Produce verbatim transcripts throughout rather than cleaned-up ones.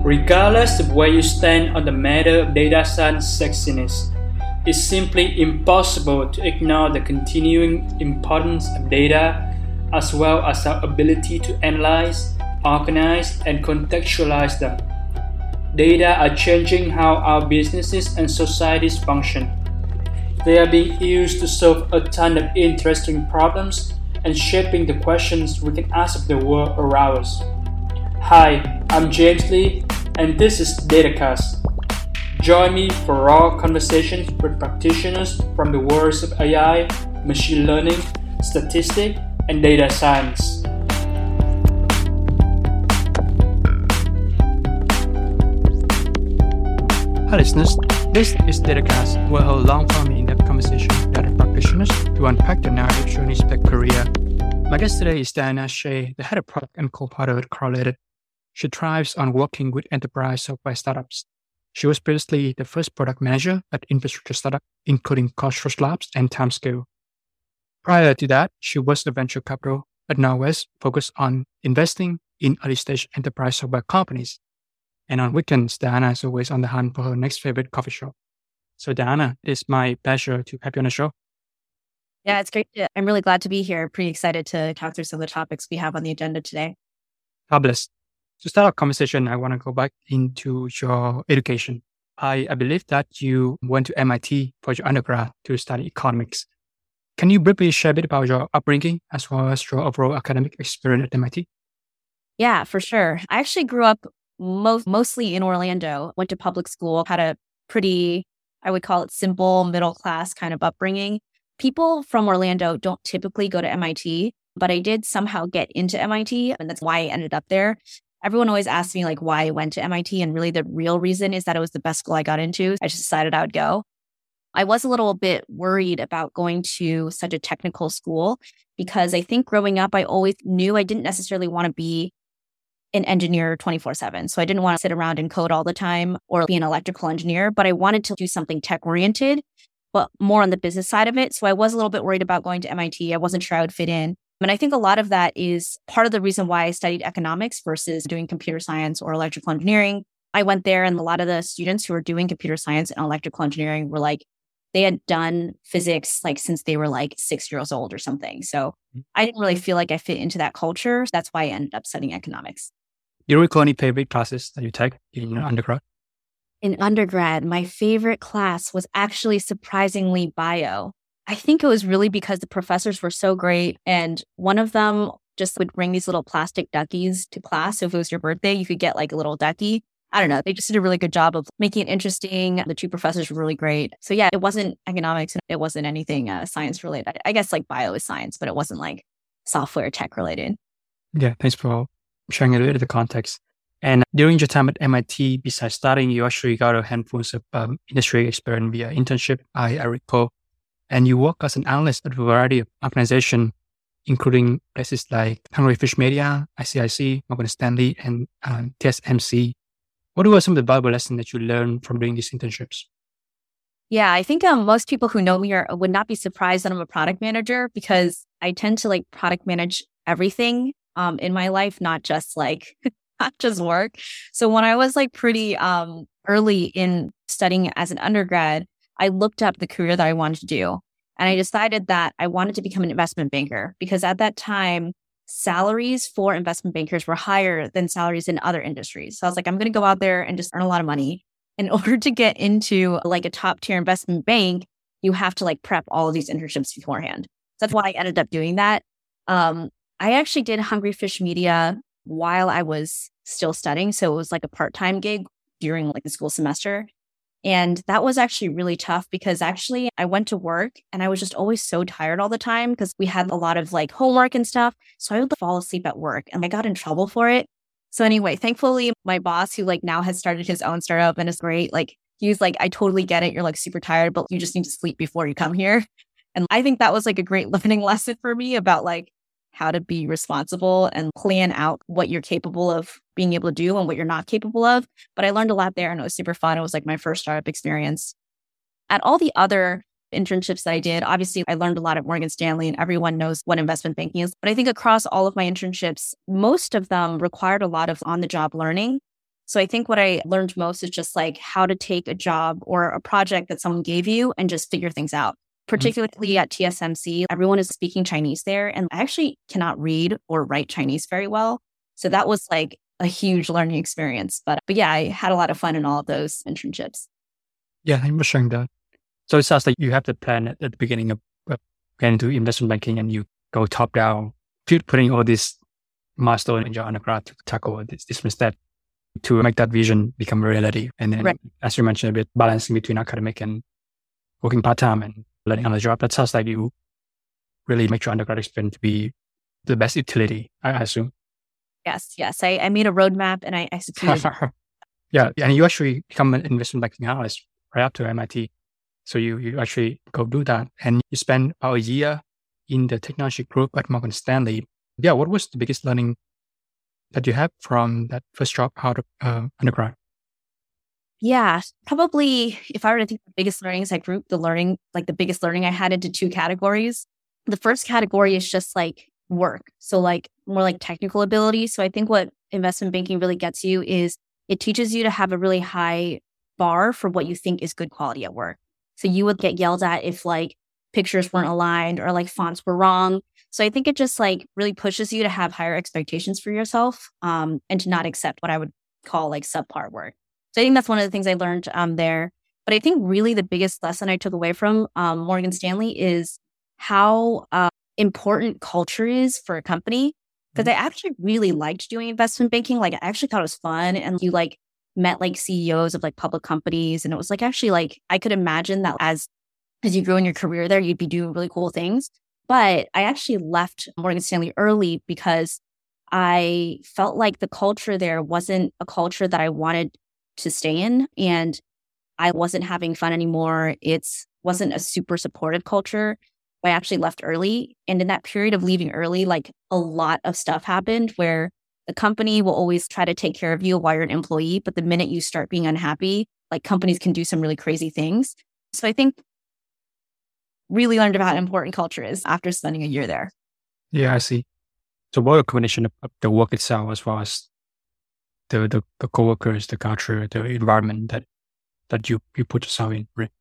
Regardless of where you stand on the matter of data science sexiness, it's simply impossible to ignore the continuing importance of data as well as our ability to analyze, organize, and contextualize them. Data are changing how our businesses and societies function. They are being used to solve a ton of interesting problems and shaping the questions we can ask of the world around us. Hi, I'm James Lee, and this is DataCast. Join me for raw conversations with practitioners from the worlds of A I, machine learning, statistics, and data science. Hi listeners, this is DataCast, where I hold long-form in-depth conversation with data practitioners to unpack their narrative journeys of their career. My guest today is Diana Shea, the head of product and co-founder at Correlated. She thrives on working with enterprise software startups. She was previously the first product manager at infrastructure startup, including Cosmos Labs and Timescale. Prior to that, she was the venture capital at Norwest, focused on investing in early-stage enterprise software companies. And on weekends, Diana is always on the hunt for her next favorite coffee shop. So Diana, it's my pleasure to have you on the show. Yeah, it's great. To, I'm really glad to be here. Pretty excited to talk through some of the topics we have on the agenda today. Fabulous. To start our conversation, I want to go back into your education. I, I believe that you went to M I T for your undergrad to study economics. Can you briefly share a bit about your upbringing as well as your overall academic experience at M I T? Yeah, for sure. I actually grew up most, mostly in Orlando, went to public school, had a pretty, I would call it simple, middle-class kind of upbringing. People from Orlando don't typically go to M I T, but I did somehow get into M I T, and that's why I ended up there. Everyone always asks me like why I went to M I T, and really the real reason is that it was the best school I got into. I just decided I would go. I was a little bit worried about going to such a technical school because I think growing up, I always knew I didn't necessarily want to be an engineer twenty-four seven. So I didn't want to sit around and code all the time or be an electrical engineer, but I wanted to do something tech oriented, but more on the business side of it. So I was a little bit worried about going to M I T. I wasn't sure I would fit in. And I think a lot of that is part of the reason why I studied economics versus doing computer science or electrical engineering. I went there and a lot of the students who were doing computer science and electrical engineering were like, they had done physics like since they were like six years old or something. So I didn't really feel like I fit into that culture. That's why I ended up studying economics. Do you recall any favorite classes that you took in your undergrad? In undergrad, my favorite class was actually surprisingly bio. I think it was really because the professors were so great. And one of them just would bring these little plastic duckies to class. So if it was your birthday, you could get like a little ducky. I don't know. They just did a really good job of making it interesting. The two professors were really great. So yeah, it wasn't economics. And it wasn't anything uh, science related. I guess like bio is science, but it wasn't like software tech related. Yeah, thanks for sharing a little bit of the context. And during your time at M I T, besides studying, you actually got a handful of um, industry experience via internship, I, I recall. And you work as an analyst at a variety of organizations, including places like Hungry Fish Media, I C I C, Morgan Stanley, and um, T S M C. What were some of the valuable lessons that you learned from doing these internships? Yeah, I think um, most people who know me are, would not be surprised that I'm a product manager because I tend to like product manage everything um, in my life, not just like, not just work. So when I was like pretty um, early in studying as an undergrad, I looked up the career that I wanted to do. And I decided that I wanted to become an investment banker because at that time, salaries for investment bankers were higher than salaries in other industries. So I was like, I'm going to go out there and just earn a lot of money. In order to get into like a top tier investment bank, you have to like prep all of these internships beforehand. So that's why I ended up doing that. Um, I actually did Hungry Fish Media while I was still studying. So it was like a part-time gig during like the school semester. And that was actually really tough because actually I went to work and I was just always so tired all the time because we had a lot of like homework and stuff. So I would fall asleep at work and I got in trouble for it. So anyway, thankfully, my boss who like now has started his own startup and is great, like he was like, I totally get it. You're like super tired, but you just need to sleep before you come here. And I think that was like a great learning lesson for me about like how to be responsible and plan out what you're capable of being able to do and what you're not capable of. But I learned a lot there and it was super fun. It was like my first startup experience. At all the other internships that I did, obviously I learned a lot at Morgan Stanley and everyone knows what investment banking is. But I think across all of my internships, most of them required a lot of on-the-job learning. So I think what I learned most is just like how to take a job or a project that someone gave you and just figure things out. Particularly at T S M C, everyone is speaking Chinese there. And I actually cannot read or write Chinese very well. So that was like a huge learning experience. But but yeah, I had a lot of fun in all of those internships. Yeah, thank you for sharing that. So it sounds like you have the plan at, at the beginning of, of getting into investment banking and you go top down, putting all this milestone in your undergrad to tackle this different step to make that vision become a reality. And then, right. as you mentioned, a bit balancing between academic and working part-time and learning on the job. That sounds like you really make your undergrad experience to be the best utility, I assume. Yes, yes. I, I made a roadmap and I executed. Yeah, and you actually become an investment banking analyst right after M I T. So you, you actually go do that. And you spend about a year in the technology group at Morgan Stanley. Yeah, what was the biggest learning that you had from that first job out of uh, undergrad? Yeah, probably if I were to think the biggest learnings, I grouped the learning, like the biggest learning I had into two categories. The first category is just like work. So like more like technical ability. So I think what investment banking really gets you is it teaches you to have a really high bar for what you think is good quality at work. So you would get yelled at if like pictures weren't aligned or like fonts were wrong. So I think it just like really pushes you to have higher expectations for yourself um, and to not accept what I would call like subpar work. So I think that's one of the things I learned um, there. But I think really the biggest lesson I took away from um, Morgan Stanley is how uh, important culture is for a company. Because I actually really liked doing investment banking. Like I actually thought it was fun. And you like met like C E Os of like public companies. And it was like actually like I could imagine that as as you grow in your career there, you'd be doing really cool things. But I actually left Morgan Stanley early because I felt like the culture there wasn't a culture that I wanted to stay in. And I wasn't having fun anymore. It wasn't a super supportive culture. I actually left early. And in that period of leaving early, like a lot of stuff happened where the company will always try to take care of you while you're an employee. But the minute you start being unhappy, like companies can do some really crazy things. So I think really learned about how important culture is after spending a year there. Yeah, I see. So what a combination of the work itself as well as the the, the coworkers, the culture, the environment that that you, you put yourself in, right?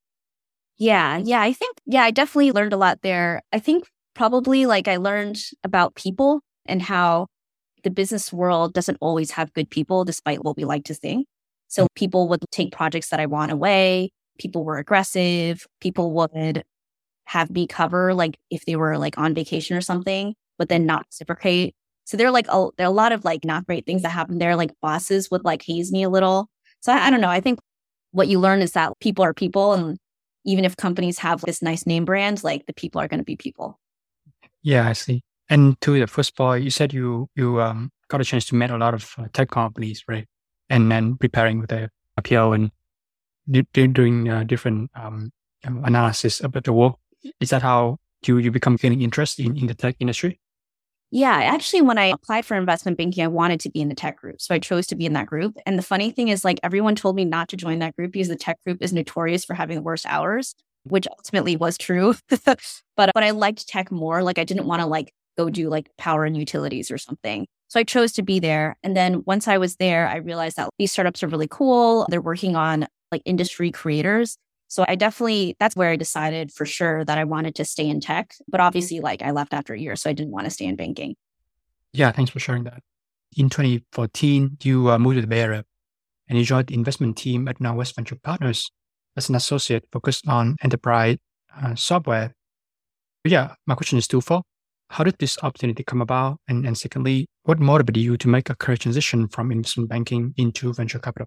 Yeah, yeah. I think, yeah, I definitely learned a lot there. I think probably like I learned about people and how the business world doesn't always have good people, despite what we like to think. So mm-hmm. people would take projects that I want away. People were aggressive. People would have me cover like if they were like on vacation or something, but then not reciprocate. So there are like a, there are a lot of like not great things that happen there. Like bosses would like haze me a little. So I, I don't know. I think what you learn is that people are people, and even if companies have this nice name brand, like the people are going to be people. Yeah, I see. And to the first point, you said you you um, got a chance to meet a lot of uh, tech companies, right? And then preparing with the I P O and do, doing uh, different um, analysis about the work. Is that how you, you become getting interest in, in the tech industry? Yeah, actually, when I applied for investment banking, I wanted to be in the tech group. So I chose to be in that group. And the funny thing is, like, everyone told me not to join that group because the tech group is notorious for having the worst hours, which ultimately was true. but but I liked tech more. Like, I didn't want to like go do like power and utilities or something. So I chose to be there. And then once I was there, I realized that these startups are really cool. They're working on like industry creators. So I definitely, that's where I decided for sure that I wanted to stay in tech. But obviously, like I left after a year, so I didn't want to stay in banking. Yeah, thanks for sharing that. In twenty fourteen, you uh, moved to the Bay Area and you joined the investment team at NowWest Venture Partners as an associate focused on enterprise uh, software. But yeah, my question is twofold. How did this opportunity come about? And, and secondly, what motivated you to make a career transition from investment banking into venture capital?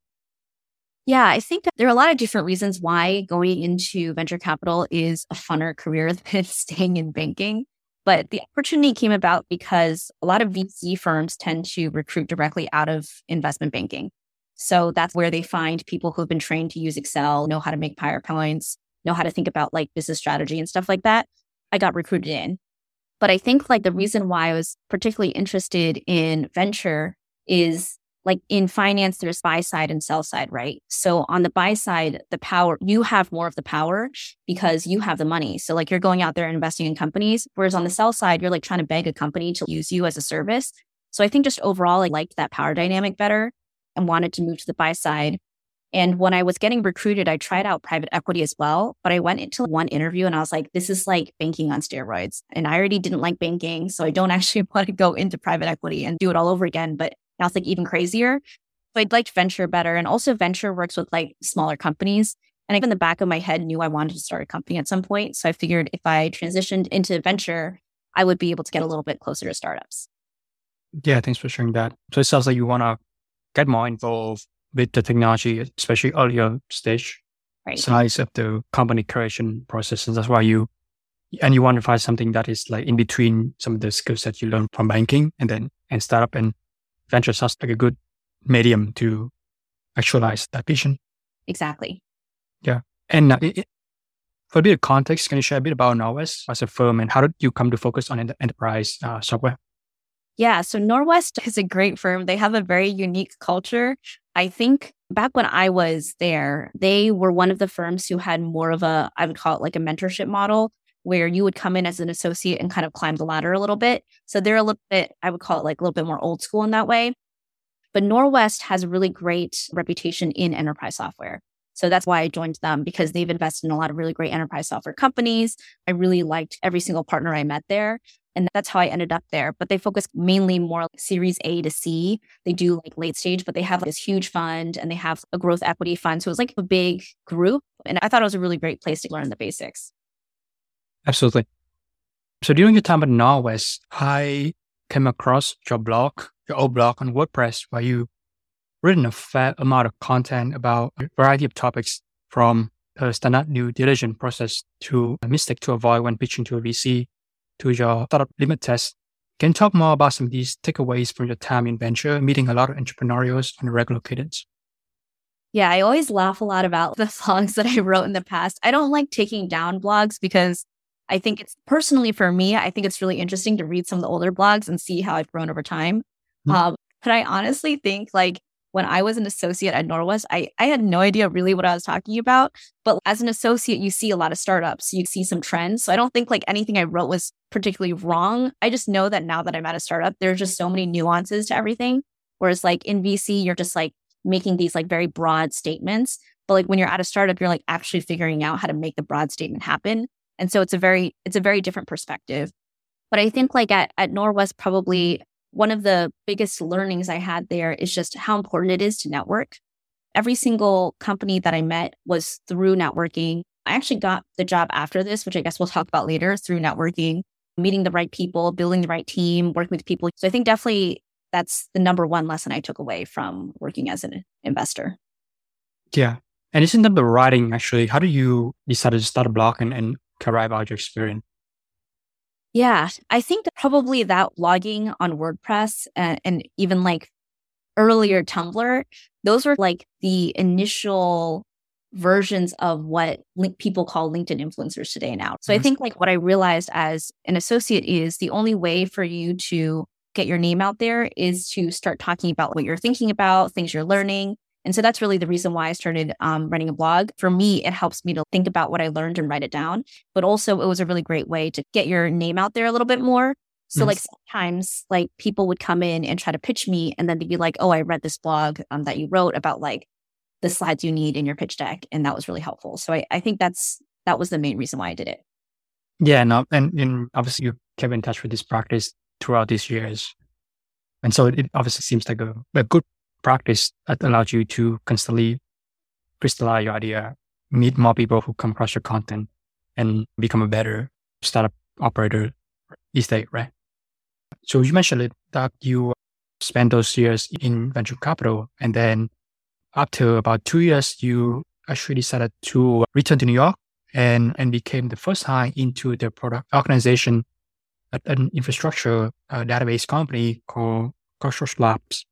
Yeah, I think that there are a lot of different reasons why going into venture capital is a funner career than staying in banking. But the opportunity came about because a lot of V C firms tend to recruit directly out of investment banking. So that's where they find people who've been trained to use Excel, know how to make PowerPoints, know how to think about like business strategy and stuff like that. I got recruited in. But I think like the reason why I was particularly interested in venture is like in finance, there's buy side and sell side, right? So on the buy side, the power, you have more of the power because you have the money. So like you're going out there and investing in companies, whereas on the sell side, you're like trying to beg a company to use you as a service. So I think just overall, I liked that power dynamic better. and wanted to move to the buy side. And when I was getting recruited, I tried out private equity as well. But I went into one interview and I was like, this is like banking on steroids. And I already didn't like banking. So I don't actually want to go into private equity and do it all over again. But now it's like even crazier. So I liked venture better. And also venture works with like smaller companies. And I, in the back of my head, knew I wanted to start a company at some point. So I figured if I transitioned into venture, I would be able to get a little bit closer to startups. Yeah, thanks for sharing that. So it sounds like you want to get more involved with the technology, especially earlier stage right. size of the company creation process. And that's why you, and you want to find something that is like in between some of the skills that you learn from banking and then and startup, and venture sounds like a good medium to actualize that vision. Exactly. Yeah. And uh, it, for a bit of context, can you share a bit about Norwest as a firm and how did you come to focus on ent- enterprise uh, software? Yeah, so Norwest is a great firm. They have a very unique culture. I think back when I was there, they were one of the firms who had more of a, I would call it like a mentorship model, where you would come in as an associate and kind of climb the ladder a little bit. So they're a little bit, I would call it like a little bit more old school in that way. But Norwest has a really great reputation in enterprise software. So that's why I joined them, because they've invested in a lot of really great enterprise software companies. I really liked every single partner I met there. And that's how I ended up there. But they focus mainly more like Series A to C. They do like late stage, but they have this huge fund and they have a growth equity fund. So it was like a big group. And I thought it was a really great place to learn the basics. Absolutely. So during your time at Norwest, I came across your blog, your old blog on WordPress, where you written a fair amount of content about a variety of topics, from the standard due diligence process to a mistake to avoid when pitching to a V C, to your startup limit test. Can you talk more about some of these takeaways from your time in venture, meeting a lot of entrepreneurs on a regular cadence? Yeah, I always laugh a lot about the blogs that I wrote in the past. I don't like taking down blogs because I think it's personally for me, I think it's really interesting to read some of the older blogs and see how I've grown over time. Mm-hmm. Um, but I honestly think like when I was an associate at Norwest, I, I had no idea really what I was talking about. But as an associate, you see a lot of startups, you see some trends. So I don't think like anything I wrote was particularly wrong. I just know that now that I'm at a startup, there's just so many nuances to everything. Whereas like in V C, you're just like making these like very broad statements. But like when you're at a startup, you're like actually figuring out how to make the broad statement happen. And so it's a very, it's a very different perspective. But I think like at, at Norwest, probably one of the biggest learnings I had there is just how important it is to network. Every single company that I met was through networking. I actually got the job after this, which I guess we'll talk about later, through networking, meeting the right people, building the right team, working with people. So I think definitely that's the number one lesson I took away from working as an investor. Yeah. And isn't that the writing actually? How do you decide to start a blog and, and carry out your experience? Yeah, I think that probably that blogging on WordPress and, and even like earlier Tumblr, those were like the initial versions of what link people call LinkedIn influencers today now. So mm-hmm. I think like what I realized as an associate is the only way for you to get your name out there is to start talking about what you're thinking about, things you're learning. And so that's really the reason why I started um, running a blog. For me, it helps me to think about what I learned and write it down. But also it was a really great way to get your name out there a little bit more. So yes. like sometimes like people would come in and try to pitch me and then they'd be like, oh, I read this blog um, that you wrote about like the slides you need in your pitch deck. And that was really helpful. So I, I think that's, that was the main reason why I did it. Yeah. No, and, and obviously you kept in touch with this practice throughout these years. And so it, it obviously seems like a, a good practice that allows you to constantly crystallize your idea, meet more people who come across your content, and become a better startup operator these days, right? So you mentioned that you spent those years in venture capital, and then after about two years, you actually decided to return to New York and, and became the first hire into the product organization at an infrastructure uh, database company called Crossroads Labs.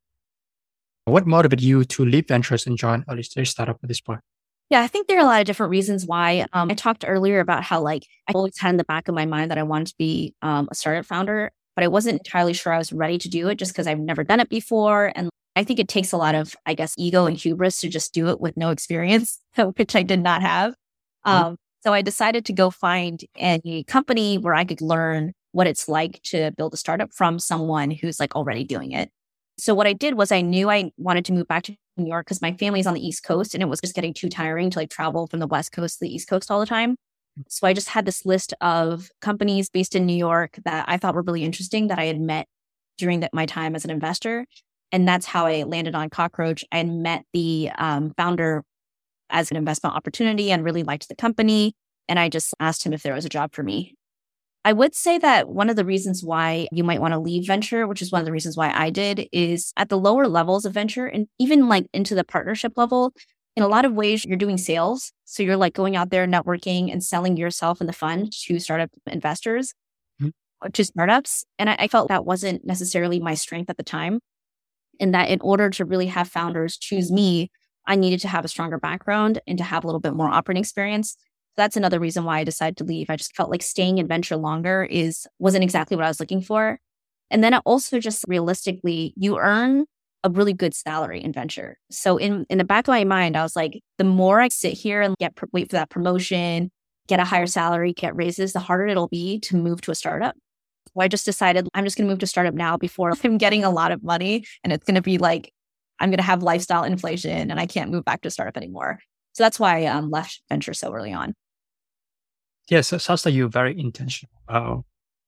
What motivated you to leave ventures and join early stage startup at this point? Yeah, I think there are a lot of different reasons why. Um, I talked earlier about how like I always had in the back of my mind that I wanted to be um, a startup founder, but I wasn't entirely sure I was ready to do it just because I've never done it before. And I think it takes a lot of, I guess, ego and hubris to just do it with no experience, which I did not have. Mm-hmm. Um, so I decided to go find a company where I could learn what it's like to build a startup from someone who's like already doing it. So what I did was I knew I wanted to move back to New York because my family's on the East Coast and it was just getting too tiring to like travel from the West Coast to the East Coast all the time. So I just had this list of companies based in New York that I thought were really interesting that I had met during that, my time as an investor. And that's how I landed on Cockroach. I had met the um, founder as an investment opportunity and really liked the company. And I just asked him if there was a job for me. I would say that one of the reasons why you might want to leave venture, which is one of the reasons why I did, is at the lower levels of venture and even like into the partnership level, in a lot of ways, you're doing sales. So you're like going out there networking and selling yourself and the fund to startup investors, mm-hmm. to startups. And I, I felt that wasn't necessarily my strength at the time. And that in order to really have founders choose me, I needed to have a stronger background and to have a little bit more operating experience. That's another reason why I decided to leave. I just felt like staying in venture longer is wasn't exactly what I was looking for. And then also just realistically, you earn a really good salary in venture. So in, in the back of my mind, I was like, the more I sit here and get wait for that promotion, get a higher salary, get raises, the harder it'll be to move to a startup. So I just decided I'm just going to move to startup now before I'm getting a lot of money. And it's going to be like, I'm going to have lifestyle inflation and I can't move back to startup anymore. So that's why I um, left venture so early on. Yes, it sounds like you're very intentional about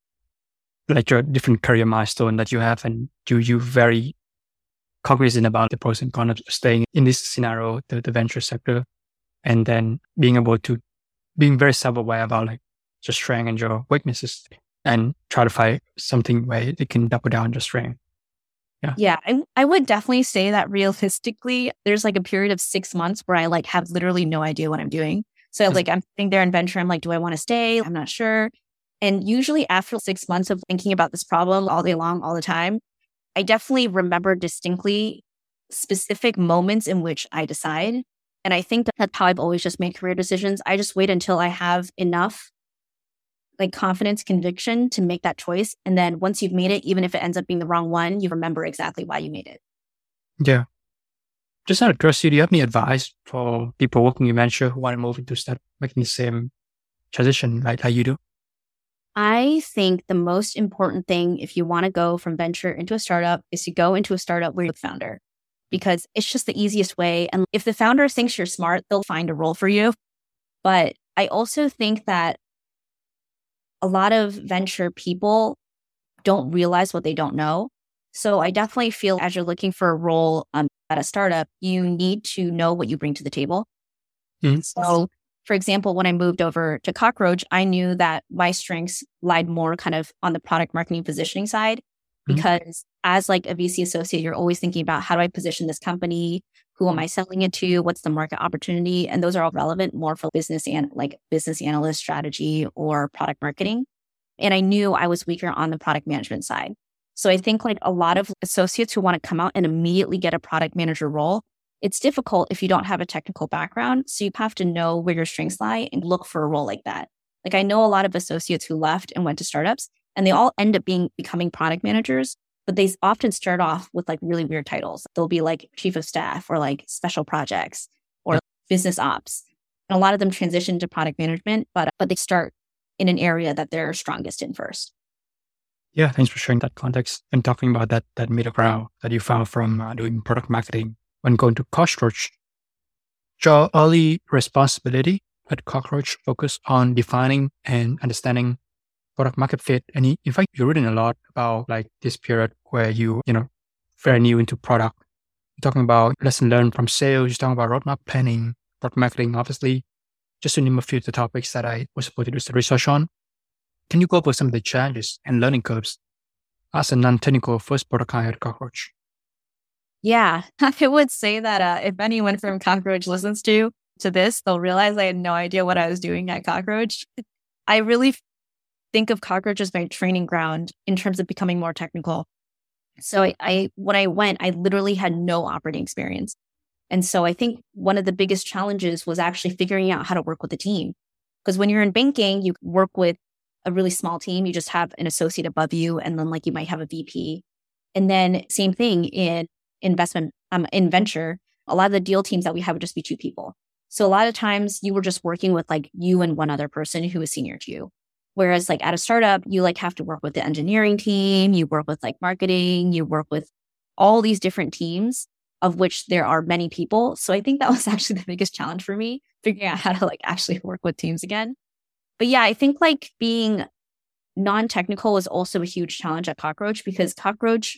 like your different career milestone that you have, and you you very cognizant about the pros and cons of staying in this scenario, the, the venture sector, and then being able to being very self-aware about like your strength and your weaknesses, and try to find something where they can double down your strength. Yeah, yeah, I I would definitely say that realistically, there's like a period of six months where I like have literally no idea what I'm doing. So like I'm sitting there in venture, I'm like, do I want to stay? I'm not sure. And usually after six months of thinking about this problem all day long, all the time, I definitely remember distinctly specific moments in which I decide. And I think that that's how I've always just made career decisions. I just wait until I have enough like confidence, conviction to make that choice. And then once you've made it, even if it ends up being the wrong one, you remember exactly why you made it. Yeah. Just out of curiosity, do you have any advice for people working in venture who want to move into start making the same transition like how you do? I think the most important thing if you want to go from venture into a startup is to go into a startup where you're the founder, because it's just the easiest way. And if the founder thinks you're smart, they'll find a role for you. But I also think that a lot of venture people don't realize what they don't know. So I definitely feel as you're looking for a role um, at a startup, you need to know what you bring to the table. Mm-hmm. So for example, when I moved over to Cockroach, I knew that my strengths lied more kind of on the product marketing positioning side, mm-hmm. because as like a V C associate, you're always thinking about how do I position this company? Who am I selling it to? What's the market opportunity? And those are all relevant more for business and like business analyst strategy or product marketing. And I knew I was weaker on the product management side. So I think like a lot of associates who want to come out and immediately get a product manager role, it's difficult if you don't have a technical background. So you have to know where your strengths lie and look for a role like that. Like I know a lot of associates who left and went to startups and they all end up being becoming product managers, but they often start off with like really weird titles. They'll be like chief of staff or like special projects or like business ops. And a lot of them transition to product management, but but they start in an area that they're strongest in first. Yeah, thanks for sharing that context and talking about that that middle ground that you found from uh, doing product marketing when going to Cockroach. Your early responsibility at Cockroach focused on defining and understanding product market fit. And in fact, you're reading a lot about like this period where you, you know, very new into product. You're talking about lesson learned from sales. You're talking about roadmap planning, product marketing, obviously, just to name a few of the topics that I was supposed to do some research on. Can you go over some of the challenges and learning curves as a non-technical first product hire at Cockroach? Yeah, I would say that uh, if anyone from Cockroach listens to to this, they'll realize I had no idea what I was doing at Cockroach. I really think of Cockroach as my training ground in terms of becoming more technical. So I, I when I went, I literally had no operating experience. And so I think one of the biggest challenges was actually figuring out how to work with a team. Because when you're in banking, you work with a really small team. You just have an associate above you, and then like you might have a V P. And then same thing in investment, um, in venture, a lot of the deal teams that we have would just be two people. So a lot of times you were just working with like you and one other person who was senior to you. Whereas like at a startup, you like have to work with the engineering team, you work with like marketing, you work with all these different teams of which there are many people. So I think that was actually the biggest challenge for me, figuring out how to like actually work with teams again. But yeah, I think like being non-technical was also a huge challenge at Cockroach because Cockroach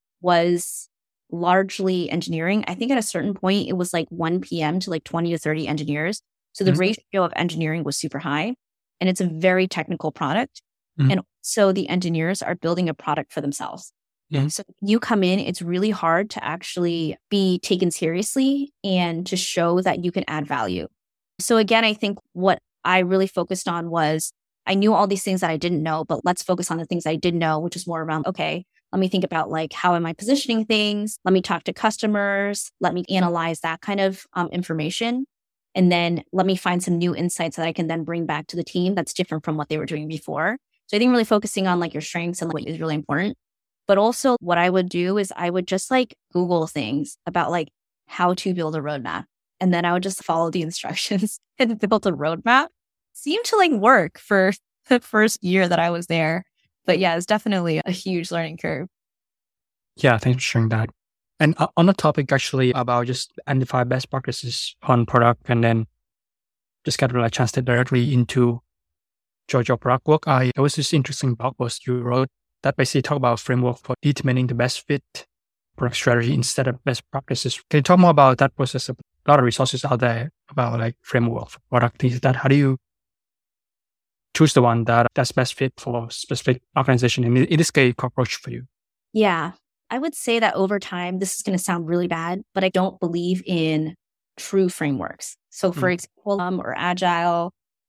was largely engineering. I think at a certain point, it was like one p.m. to like twenty to thirty engineers. So the mm-hmm. ratio of engineering was super high and it's a very technical product. Mm-hmm. And so the engineers are building a product for themselves. Yeah. So you come in, it's really hard to actually be taken seriously and to show that you can add value. So again, I think what I really focused on was I knew all these things that I didn't know, but let's focus on the things I did know, which is more around, okay, let me think about like, how am I positioning things? Let me talk to customers. Let me analyze that kind of um, information. And then let me find some new insights that I can then bring back to the team that's different from what they were doing before. So I think really focusing on like your strengths and what is really important. But also what I would do is I would just like Google things about like how to build a roadmap. And then I would just follow the instructions and build a roadmap. Seemed to like work for the first year that I was there. But yeah, it's definitely a huge learning curve. Yeah, thanks for sharing that. And uh, on the topic actually about just identify best practices on product and then just get like translate directly into Jojo product work, I there was this interesting blog post you wrote that basically talk about framework for determining the best fit product strategy instead of best practices. Can you talk more about that process? A lot of resources out there about like framework for product things like that. How do you choose the one that that's best fit for specific organization? In, in this case, Cockroach for you. Yeah, I would say that over time, this is going to sound really bad, but I don't believe in true frameworks. So for mm. example, um, or Agile,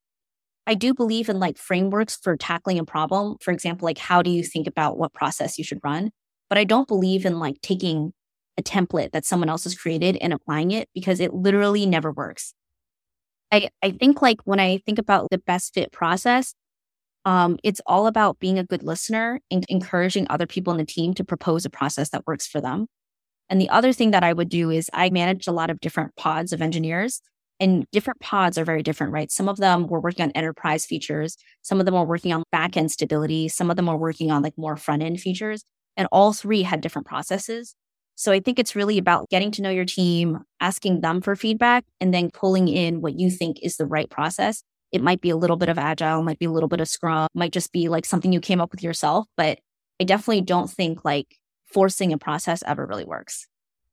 I do believe in like frameworks for tackling a problem. For example, like how do you think about what process you should run? But I don't believe in like taking a template that someone else has created and applying it because it literally never works. I, I think like when I think about the best fit process, um, it's all about being a good listener and encouraging other people in the team to propose a process that works for them. And the other thing that I would do is I managed a lot of different pods of engineers, and different pods are very different, right? Some of them were working on enterprise features. Some of them were working on back-end stability. Some of them were working on like more front-end features, and all three had different processes. So I think it's really about getting to know your team, asking them for feedback, and then pulling in what you think is the right process. It might be a little bit of Agile, might be a little bit of Scrum, might just be like something you came up with yourself. But I definitely don't think like forcing a process ever really works.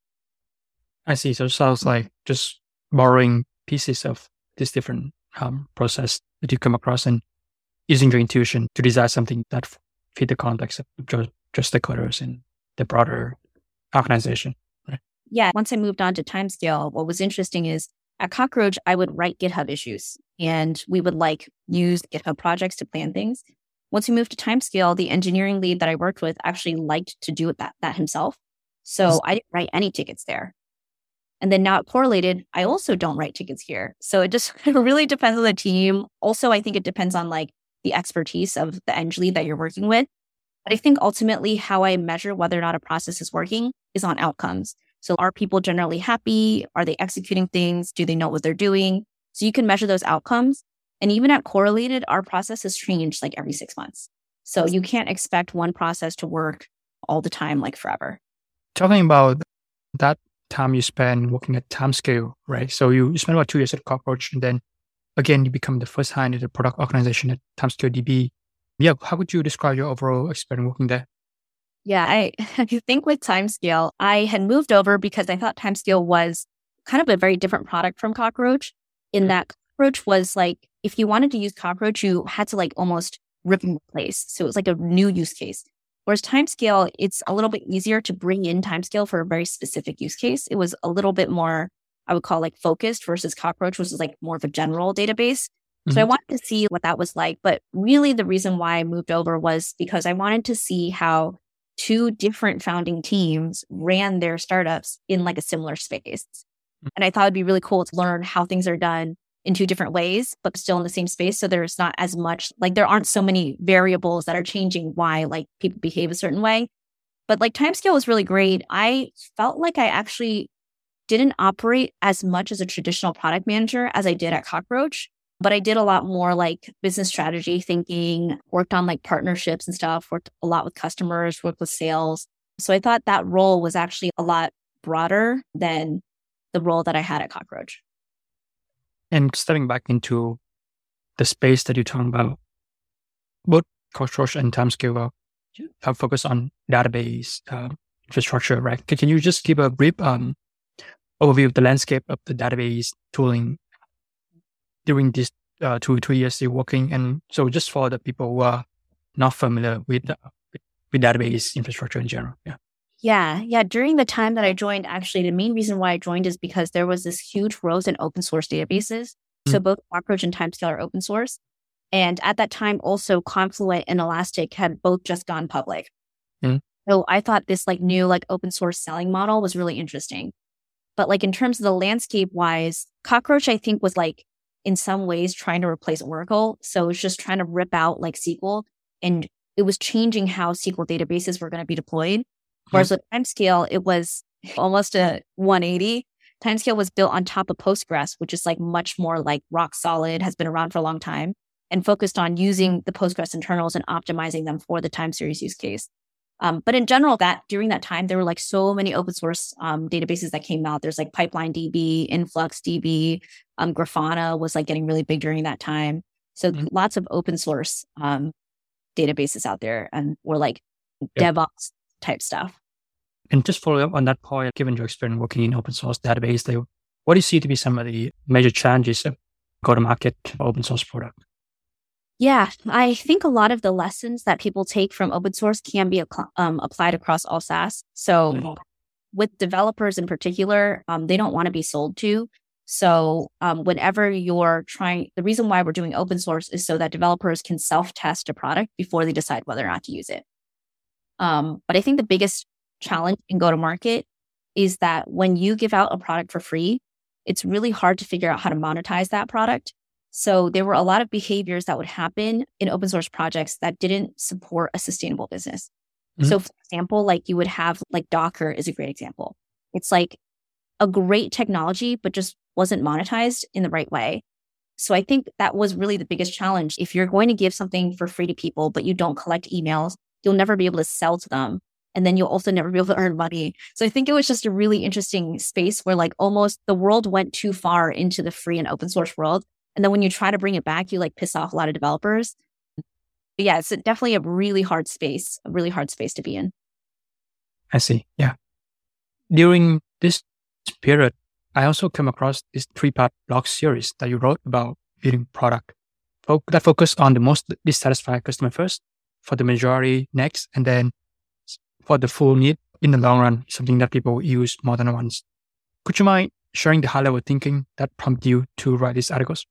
I see. So it sounds like just borrowing pieces of this different um, process that you come across and using your intuition to design something that fit the context of just, just the coders and the broader organization. Right? Yeah. Once I moved on to Timescale, what was interesting is at Cockroach, I would write GitHub issues and we would like use GitHub projects to plan things. Once we moved to Timescale, the engineering lead that I worked with actually liked to do it that, that himself. So I didn't write any tickets there. And then now at Correlated, I also don't write tickets here. So it just really depends on the team. Also, I think it depends on like the expertise of the eng lead that you're working with. But I think ultimately how I measure whether or not a process is working is on outcomes. So are people generally happy? Are they executing things? Do they know what they're doing? So you can measure those outcomes. And even at Correlated, our process has changed like every six months. So you can't expect one process to work all the time, like forever. Talking about that time you spend working at Timescale, right? So you, you spent about two years at Cockroach, and then again, you become the first hire in the product organization at Timescale D B. Yeah, how would you describe your overall experience working there? Yeah, I, I think with Timescale, I had moved over because I thought Timescale was kind of a very different product from Cockroach, in that Cockroach was like, if you wanted to use Cockroach, you had to like almost rip and replace. So it was like a new use case. Whereas Timescale, it's a little bit easier to bring in Timescale for a very specific use case. It was a little bit more, I would call like focused versus Cockroach, which is like more of a general database. Mm-hmm. So I wanted to see what that was like. But really the reason why I moved over was because I wanted to see how two different founding teams ran their startups in like a similar space. Mm-hmm. And I thought it'd be really cool to learn how things are done in two different ways, but still in the same space. So there's not as much, like there aren't so many variables that are changing why like people behave a certain way. But like Timescale was really great. I felt like I actually didn't operate as much as a traditional product manager as I did at Cockroach, but I did a lot more like business strategy thinking, worked on like partnerships and stuff, worked a lot with customers, worked with sales. So I thought that role was actually a lot broader than the role that I had at Cockroach. And stepping back into the space that you're talking about, both Cockroach and Timescale have focused on database uh, infrastructure, right? Can you just give a brief um, overview of the landscape of the database tooling during these uh, two, two years you're working? And so just for the people who are not familiar with, uh, with, with database infrastructure in general. Yeah. Yeah. Yeah. During the time that I joined, actually, the main reason why I joined is because there was this huge growth in open source databases. Mm-hmm. So both Cockroach and Timescale are open source. And at that time, also Confluent and Elastic had both just gone public. Mm-hmm. So I thought this like new like open source selling model was really interesting. But like in terms of the landscape wise, Cockroach, I think, was like in some ways trying to replace Oracle. So it was just trying to rip out like S Q L, and it was changing how S Q L databases were going to be deployed. Whereas with Timescale, it was almost a one eighty. Timescale was built on top of Postgres, which is like much more like rock solid, has been around for a long time, and focused on using the Postgres internals and optimizing them for the time series use case. Um, but in general, that during that time, there were like so many open source um, databases that came out. There's like Pipeline D B, InfluxDB, um, Grafana was like getting really big during that time. So mm-hmm. lots of open source um, databases out there, and were like yeah. DevOps type stuff. And just follow up on that point, given your experience working in open source database, they, what do you see to be some of the major challenges of go-to-market open source product? Yeah, I think a lot of the lessons that people take from open source can be um, applied across all SaaS. So mm-hmm. with developers in particular, um, they don't want to be sold to. So um, whenever you're trying, the reason why we're doing open source is so that developers can self-test a product before they decide whether or not to use it. Um, but I think the biggest challenge in go-to-market is that when you give out a product for free, it's really hard to figure out how to monetize that product. So there were a lot of behaviors that would happen in open source projects that didn't support a sustainable business. Mm-hmm. So for example, like you would have like Docker is a great example. It's like a great technology, but just wasn't monetized in the right way. So I think that was really the biggest challenge. If you're going to give something for free to people, but you don't collect emails, you'll never be able to sell to them. And then you'll also never be able to earn money. So I think it was just a really interesting space where like almost the world went too far into the free and open source world. And then when you try to bring it back, you like piss off a lot of developers. But yeah, it's definitely a really hard space, a really hard space to be in. I see. Yeah. During this period, I also came across this three-part blog series that you wrote about building product that focused on the most dissatisfied customer first, for the majority next, and then for the full need in the long run, something that people use more than once. Could you mind sharing the high-level thinking that prompted you to write these articles?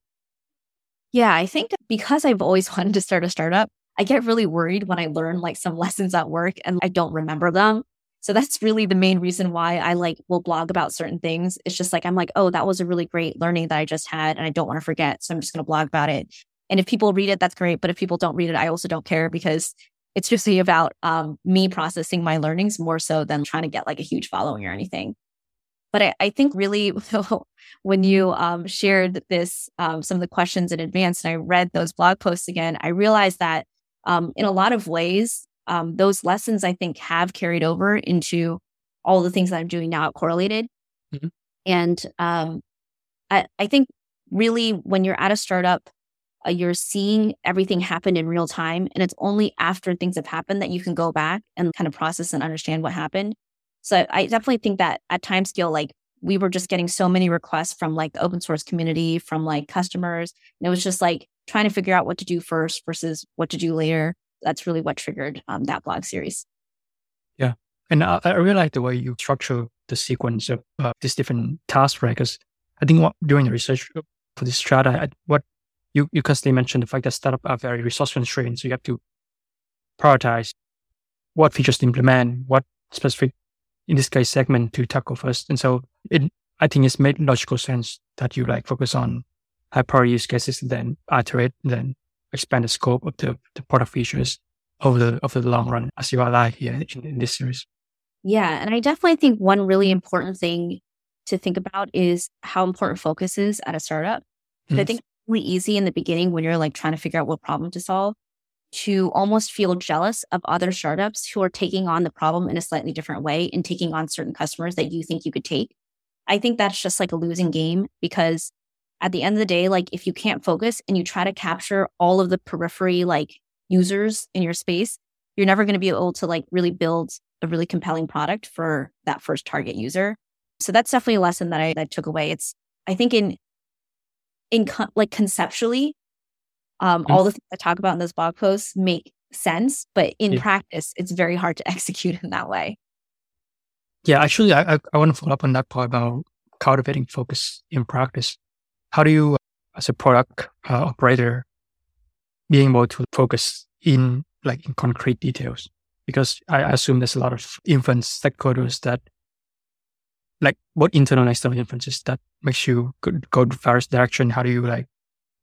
Yeah, I think because I've always wanted to start a startup, I get really worried when I learn like some lessons at work and I don't remember them. So that's really the main reason why I like will blog about certain things. It's just like, I'm like, oh, that was a really great learning that I just had and I don't want to forget. So I'm just going to blog about it. And if people read it, that's great. But if people don't read it, I also don't care, because it's just about um, me processing my learnings more so than trying to get like a huge following or anything. But I, I think really when you um, shared this, um, some of the questions in advance, and I read those blog posts again, I realized that um, in a lot of ways, um, those lessons I think have carried over into all the things that I'm doing now at Correlated. Mm-hmm. And um, I, I think really when you're at a startup, Uh, you're seeing everything happen in real time. And it's only after things have happened that you can go back and kind of process and understand what happened. So I definitely think that at Timescale, like we were just getting so many requests from like the open source community, from like customers. And it was just like trying to figure out what to do first versus what to do later. That's really what triggered um, that blog series. Yeah. And I, I really like the way you structure the sequence of uh, these different tasks, right? Because I think what, doing the research for this strata, I, what You you constantly mentioned the fact that startups are very resource constrained, so you have to prioritize what features to implement, what specific, in this case, segment to tackle first. And so it, I think it's made logical sense that you like focus on high priority use cases, then iterate, then expand the scope of the, the product features over the over the long run, as you outline here in, in this series. Yeah, and I definitely think one really important thing to think about is how important focus is at a startup. Mm-hmm. I think really easy in the beginning when you're like trying to figure out what problem to solve. to almost feel jealous of other startups who are taking on the problem in a slightly different way and taking on certain customers that you think you could take. I think that's just like a losing game, because at the end of the day, like if you can't focus and you try to capture all of the periphery like users in your space, you're never going to be able to like really build a really compelling product for that first target user. So that's definitely a lesson that I, that I took away. It's, I think in, in co- like conceptually, um, mm-hmm. all the things I talk about in those blog posts make sense, but in yeah. practice, it's very hard to execute in that way. Yeah, actually, I, I, I want to follow up on that part about cultivating focus in practice. How do you, as a product uh, operator, being able to focus in like in concrete details? Because I assume there's a lot of influence stakeholders that, like both internal and external influences that makes you go, go to various direction. How do you like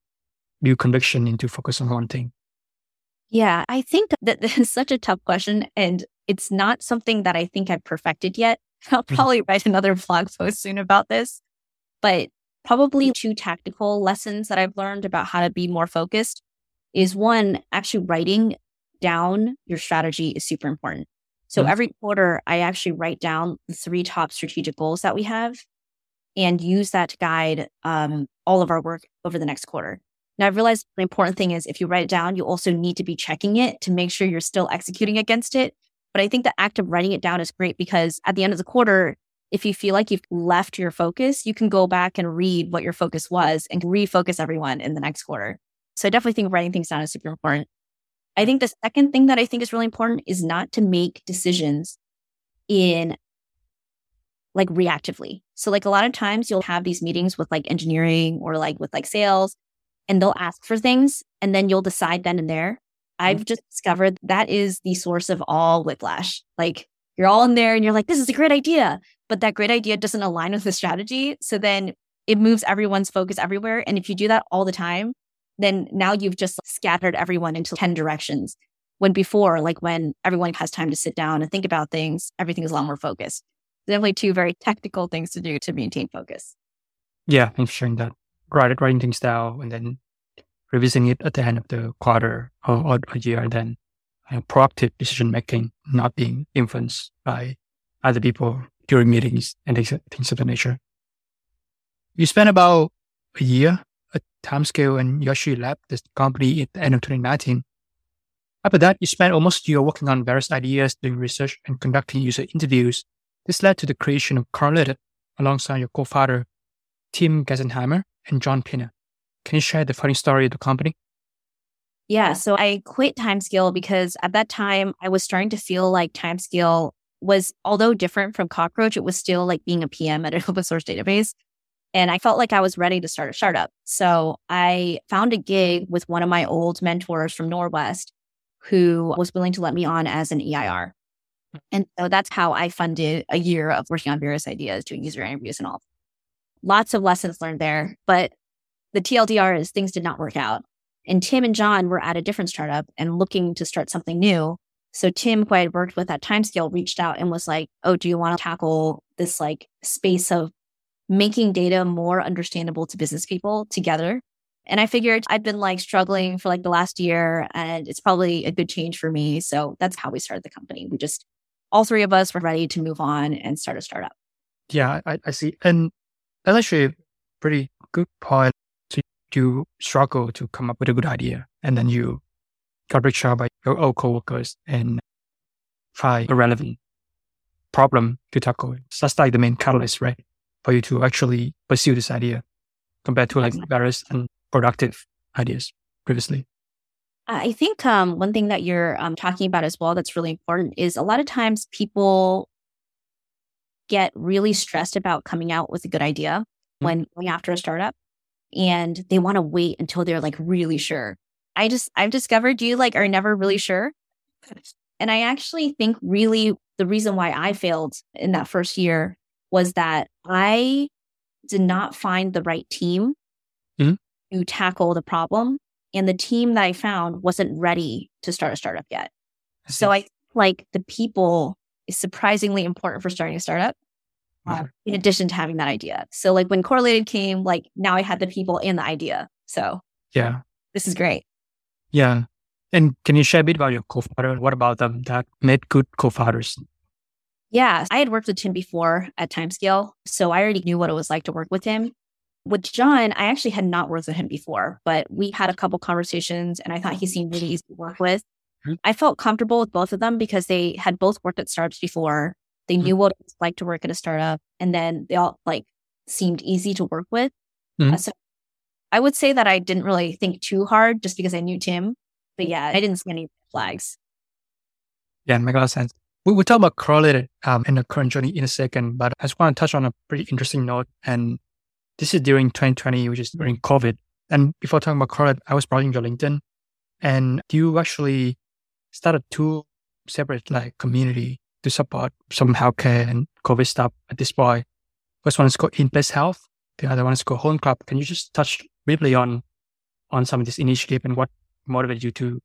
do conviction into focus on one thing? Yeah, I think that this is such a tough question, and it's not something that I think I've perfected yet. I'll probably write another blog post soon about this, but probably two tactical lessons that I've learned about how to be more focused is one, actually writing down your strategy is super important. So mm-hmm. every quarter, I actually write down the three top strategic goals that we have and use that to guide um, all of our work over the next quarter. Now, I've realized the important thing is if you write it down, you also need to be checking it to make sure you're still executing against it. But I think the act of writing it down is great, because at the end of the quarter, if you feel like you've left your focus, you can go back and read what your focus was and refocus everyone in the next quarter. So I definitely think writing things down is super important. I think the second thing that I think is really important is not to make decisions in like reactively. So like a lot of times you'll have these meetings with like engineering or like with like sales, and they'll ask for things and then you'll decide then and there. I've just discovered that is the source of all whiplash. Like you're all in there and you're like, this is a great idea, but that great idea doesn't align with the strategy. So then it moves everyone's focus everywhere. And if you do that all the time, then now you've just scattered everyone into ten directions. When before, like when everyone has time to sit down and think about things, everything is a lot more focused. Definitely two very technical things to do to maintain focus. Yeah, thanks for sharing that. Write, writing things down and then revising it at the end of the quarter or, or a year, and then you know, proactive decision making, not being influenced by other people during meetings and things, things of that nature. You spent about a year at Timescale and you actually left this company at the end of twenty nineteen. After that, you spent almost a year working on various ideas, doing research and conducting user interviews. This led to the creation of Correlated alongside your co-founder, Tim Gesenheimer and John Pinner. Can you share the funny story of the company? Yeah, so I quit Timescale because at that time, I was starting to feel like Timescale was, although different from Cockroach, it was still like being a P M at an open source database. And I felt like I was ready to start a startup. So I found a gig with one of my old mentors from Norwest who was willing to let me on as an E I R. And so that's how I funded a year of working on various ideas, doing user interviews and all. Lots of lessons learned there. But the T L D R is things did not work out. And Tim and John were at a different startup and looking to start something new. So Tim, who I had worked with at Timescale, reached out and was like, oh, do you want to tackle this like space of making data more understandable to business people together? And I figured I'd been like struggling for like the last year and it's probably a good change for me. So that's how we started the company. We just, all three of us were ready to move on and start a startup. Yeah, I, I see. And that's actually a pretty good point. So you struggle to come up with a good idea and then you got reached out by your old coworkers and find a relevant problem to tackle. So that's like the main catalyst, right? For you to actually pursue this idea compared to like various unproductive ideas previously. I think um, one thing that you're um, talking about as well that's really important is a lot of times people get really stressed about coming out with a good idea mm-hmm. when going after a startup, and they want to wait until they're like really sure. I just, I've discovered you like are never really sure. And I actually think really the reason why I failed in that first year was that I did not find the right team mm-hmm. to tackle the problem. And the team that I found wasn't ready to start a startup yet. I so I like the people is surprisingly important for starting a startup uh, in addition to having that idea. So like when Correlated came, like now I had the people and the idea. So yeah, this is great. Yeah. And can you share a bit about your co-founder? What about them that made good co-founders? Yeah, I had worked with Tim before at Timescale, so I already knew what it was like to work with him. With John, I actually had not worked with him before, but we had a couple conversations and I thought he seemed really easy to work with. Mm-hmm. I felt comfortable with both of them because they had both worked at startups before. They mm-hmm. knew what it was like to work at a startup, and then they all like seemed easy to work with. Mm-hmm. Uh, so I would say that I didn't really think too hard just because I knew Tim. But yeah, I didn't see any flags. Yeah, it makes a lot of sense. We will talk about Correlated um, in the current journey in a second, but I just want to touch on a pretty interesting note. And this is during twenty twenty, which is during COVID. And before talking about Correlated, I was browsing your LinkedIn, and you actually started two separate like community to support some healthcare and COVID stuff at this point. First one is called In Place Health. The other one is called Home Club. Can you just touch briefly on on some of this initiative and what motivated you to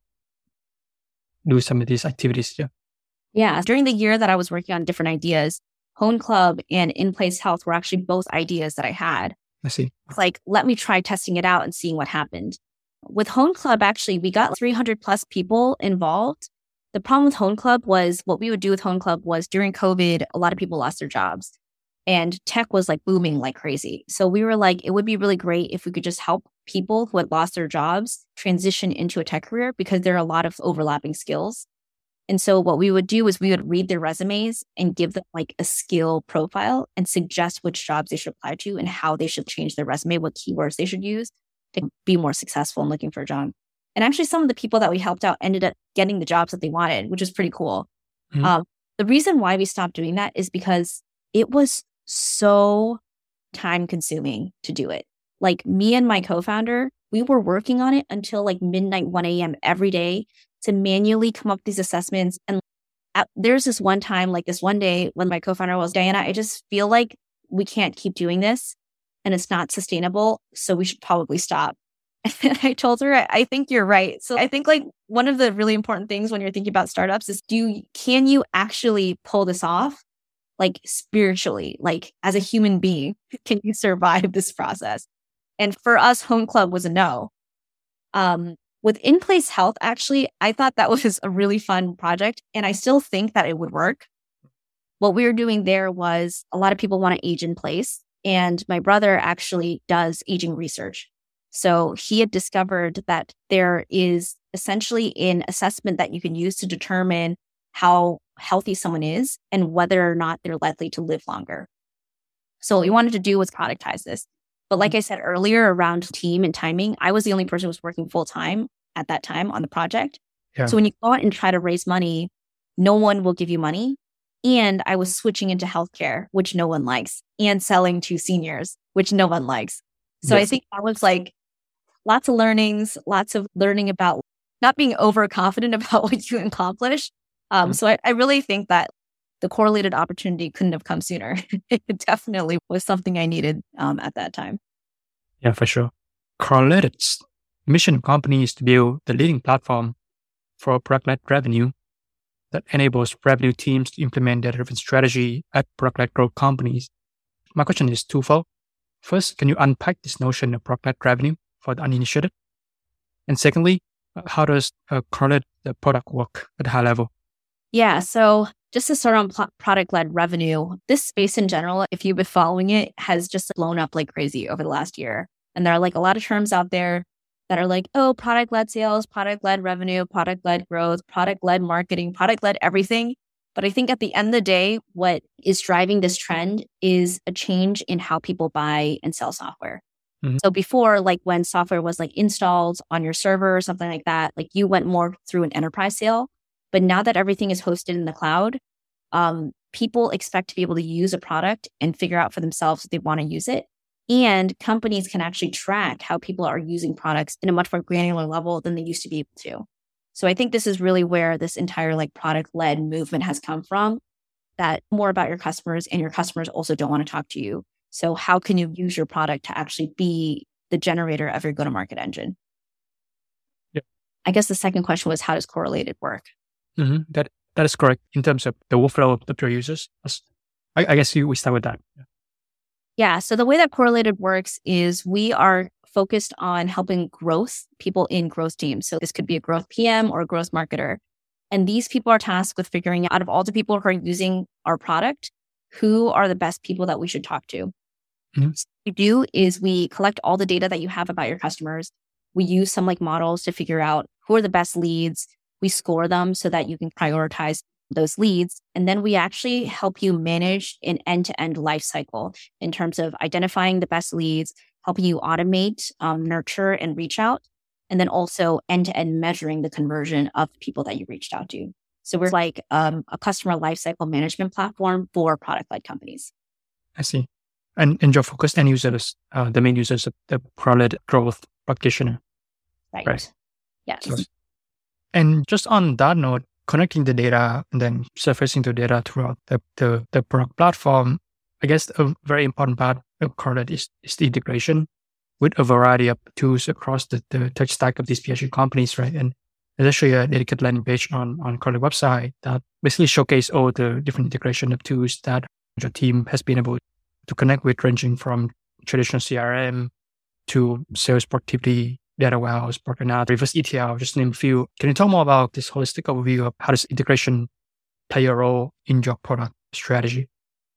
do some of these activities? Yeah. Yeah. During the year that I was working on different ideas, Home Club and In Place Health were actually both ideas that I had. I see. Like, let me try testing it out and seeing what happened. With Home Club, actually, we got three hundred plus people involved. The problem with Home Club was what we would do with Home Club was during COVID, a lot of people lost their jobs and tech was like booming like crazy. So we were like, it would be really great if we could just help people who had lost their jobs transition into a tech career because there are a lot of overlapping skills. And so what we would do is we would read their resumes and give them like a skill profile and suggest which jobs they should apply to and how they should change their resume, what keywords they should use to be more successful in looking for a job. And actually some of the people that we helped out ended up getting the jobs that they wanted, which was pretty cool. Mm-hmm. Um, the reason why we stopped doing that is because it was so time consuming to do it. Like me and my co-founder, we were working on it until like midnight, one a.m. every day to manually come up with these assessments. And at, there's this one time, like this one day when my co-founder was, Diana, I just feel like we can't keep doing this and it's not sustainable. So we should probably stop. And I told her, I, I think you're right. So I think like one of the really important things when you're thinking about startups is do you, can you actually pull this off? Like spiritually, like as a human being, can you survive this process? And for us, Home Club was a no. Um, with In Place Health, actually, I thought that was a really fun project. And I still think that it would work. What we were doing there was a lot of people want to age in place. And my brother actually does aging research. So he had discovered that there is essentially an assessment that you can use to determine how healthy someone is and whether or not they're likely to live longer. So what we wanted to do was productize this. But like I said earlier, around team and timing, I was the only person who was working full time at that time on the project. Yeah. So when you go out and try to raise money, no one will give you money. And I was switching into healthcare, which no one likes, and selling to seniors, which no one likes. So yes. I think that was like lots of learnings, lots of learning about not being overconfident about what you accomplish. Um, mm-hmm. So I, I really think that the Correlated opportunity couldn't have come sooner. It definitely was something I needed um, at that time. Yeah, for sure. Correlated's mission company is to build the leading platform for product-led revenue that enables revenue teams to implement their driven strategy at product-led growth companies. My question is twofold. First, can you unpack this notion of product-led revenue for the uninitiated? And secondly, how does uh, Correlated the product work at a high level? Yeah, so just to start on pl- product-led revenue, this space in general, if you've been following it, has just blown up like crazy over the last year. And there are like a lot of terms out there that are like, oh, product-led sales, product-led revenue, product-led growth, product-led marketing, product-led everything. But I think at the end of the day, what is driving this trend is a change in how people buy and sell software. Mm-hmm. So before, like when software was like installed on your server or something like that, like you went more through an enterprise sale. But now that everything is hosted in the cloud, um, people expect to be able to use a product and figure out for themselves if they want to use it. And companies can actually track how people are using products in a much more granular level than they used to be able to. So I think this is really where this entire like product-led movement has come from, that more about your customers and your customers also don't want to talk to you. So how can you use your product to actually be the generator of your go-to-market engine? Yep. I guess the second question was, how does Correlated work? Mm-hmm. That that is correct in terms of the workflow of your users. I, I guess you, we start with that. Yeah. yeah. So the way that Correlated works is we are focused on helping growth people in growth teams. So this could be a growth P M or a growth marketer. And these people are tasked with figuring out of all the people who are using our product, who are the best people that we should talk to. Mm-hmm. So what we do is we collect all the data that you have about your customers. We use some like models to figure out who are the best leads. We score them so that you can prioritize those leads. And then we actually help you manage an end-to-end life cycle in terms of identifying the best leads, helping you automate, um, nurture, and reach out. And then also end-to-end measuring the conversion of the people that you reached out to. So we're like um, a customer lifecycle management platform for product-led companies. I see. And, and your focused end users, uh, the main users of the Crawled Growth Practitioner. Right. Right. Yes. So, and just on that note, connecting the data and then surfacing the data throughout the, the, the product platform, I guess a very important part of Crawled is, is the integration with a variety of tools across the, the tech stack of these P H P companies, right? And there's actually a dedicated landing page on, on Crawled website that basically showcase all the different integration of tools that your team has been able to connect with, ranging from traditional C R M to sales productivity, data warehouse, product analytics, reverse E T L, just name a few. Can you talk more about this holistic overview of how does integration play a role in your product strategy?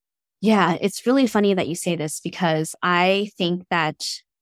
Yeah, it's really funny that you say this because I think that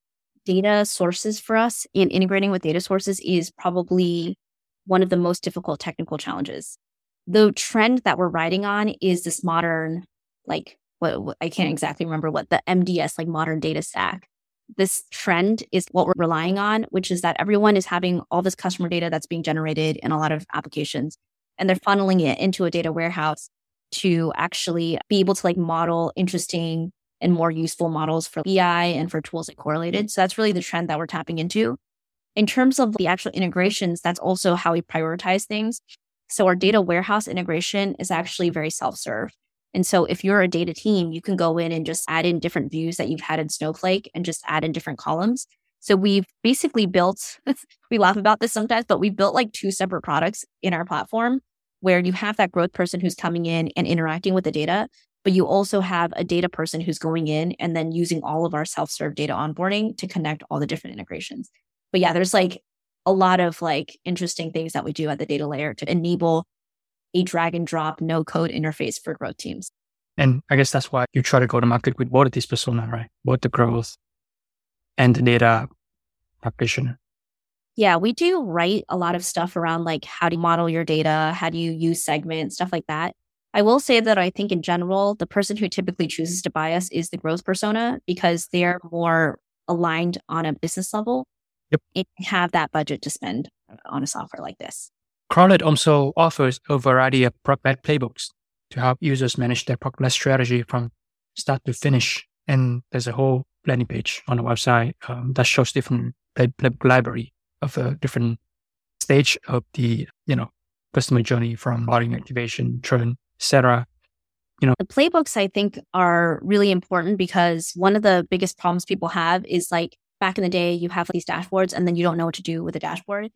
data sources for us and integrating with data sources is probably one of the most difficult technical challenges. The trend that we're riding on is this modern, like, what, what I can't exactly remember what the M D S, like modern data stack. This trend is what we're relying on, which is that everyone is having all this customer data that's being generated in a lot of applications, and they're funneling it into a data warehouse to actually be able to like model interesting and more useful models for B I and for tools like Correlated. So that's really the trend that we're tapping into. In terms of the actual integrations, that's also how we prioritize things. So our data warehouse integration is actually very self-serve. And so if you're a data team, you can go in and just add in different views that you've had in Snowflake and just add in different columns. So we've basically built, we laugh about this sometimes, but we built like two separate products in our platform where you have that growth person who's coming in and interacting with the data, but you also have a data person who's going in and then using all of our self-serve data onboarding to connect all the different integrations. But yeah, there's like a lot of like interesting things that we do at the data layer to enable a drag and drop no code interface for growth teams. And I guess that's why you try to go to market with both of these personas, right? Both the growth and the data practitioner. Yeah, we do write a lot of stuff around like how do you model your data? How do you use segments, stuff like that. I will say that I think in general, the person who typically chooses to buy us is the growth persona because they're more aligned on a business level. Yep. And have that budget to spend on a software like this. Crawled also offers a variety of product-led playbooks to help users manage their product-led strategy from start to finish. And there's a whole landing page on the website um, that shows different play- playbook library of a different stage of the, you know, customer journey from onboarding, activation, churn, et cetera. You know, the playbooks I think are really important because one of the biggest problems people have is like back in the day, you have these dashboards and then you don't know what to do with the dashboard.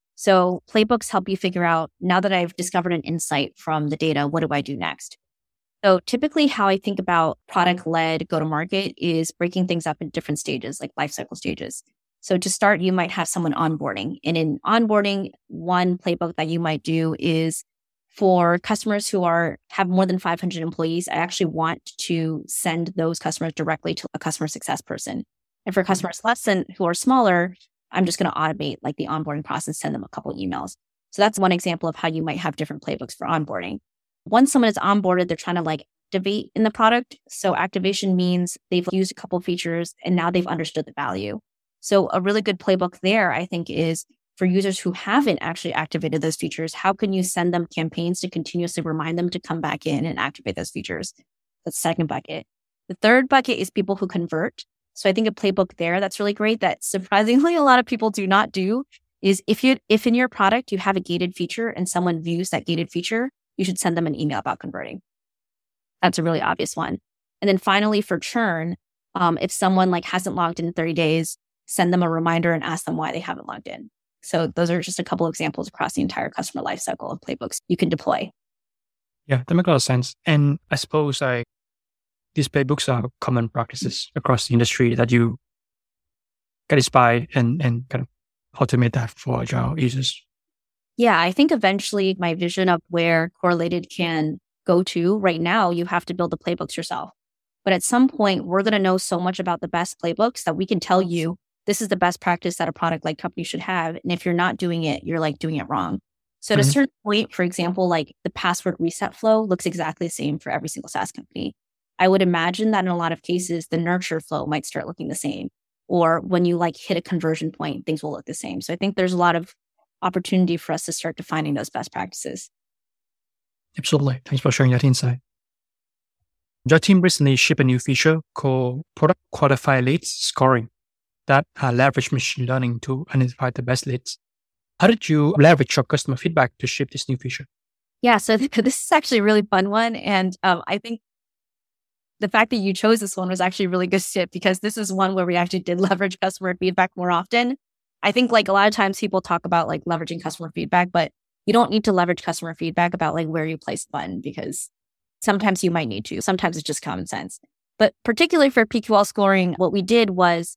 So playbooks help you figure out, now that I've discovered an insight from the data, what do I do next? So typically how I think about product-led go-to-market is breaking things up in different stages, like lifecycle stages. So to start, you might have someone onboarding. And in onboarding, one playbook that you might do is for customers who are have more than five hundred employees, I actually want to send those customers directly to a customer success person. And for customers less than who are smaller, I'm just going to automate like the onboarding process, send them a couple emails. So that's one example of how you might have different playbooks for onboarding. Once someone is onboarded, they're trying to like activate in the product. So activation means they've used a couple of features and now they've understood the value. So a really good playbook there, I think, is for users who haven't actually activated those features, how can you send them campaigns to continuously remind them to come back in and activate those features? That's the second bucket. The third bucket is people who convert. So I think a playbook there that's really great that surprisingly a lot of people do not do is if you if in your product you have a gated feature and someone views that gated feature, you should send them an email about converting. That's a really obvious one. And then finally for churn, um, if someone like hasn't logged in in thirty days, send them a reminder and ask them why they haven't logged in. So those are just a couple of examples across the entire customer lifecycle of playbooks you can deploy. Yeah, that makes a lot of sense. And I suppose like these playbooks are common practices across the industry that you get inspired and, and kind of automate that for agile users? Yeah, I think eventually my vision of where Correlated can go to right now, you have to build the playbooks yourself. But at some point, we're going to know so much about the best playbooks that we can tell you this is the best practice that a product like company should have. And if you're not doing it, you're like doing it wrong. So mm-hmm. at a certain point, for example, like the password reset flow looks exactly the same for every single SaaS company. I would imagine that in a lot of cases, the nurture flow might start looking the same. Or when you like hit a conversion point, things will look the same. So I think there's a lot of opportunity for us to start defining those best practices. Absolutely. Thanks for sharing that insight. Your team recently shipped a new feature called Product Qualified Leads Scoring that uh, leverage machine learning to identify the best leads. How did you leverage your customer feedback to ship this new feature? Yeah, so th- this is actually a really fun one. And um, I think the fact that you chose this one was actually a really good tip because this is one where we actually did leverage customer feedback more often. I think like a lot of times people talk about like leveraging customer feedback, but you don't need to leverage customer feedback about like where you place the button because sometimes you might need to. Sometimes it's just common sense. But particularly for P Q L scoring, what we did was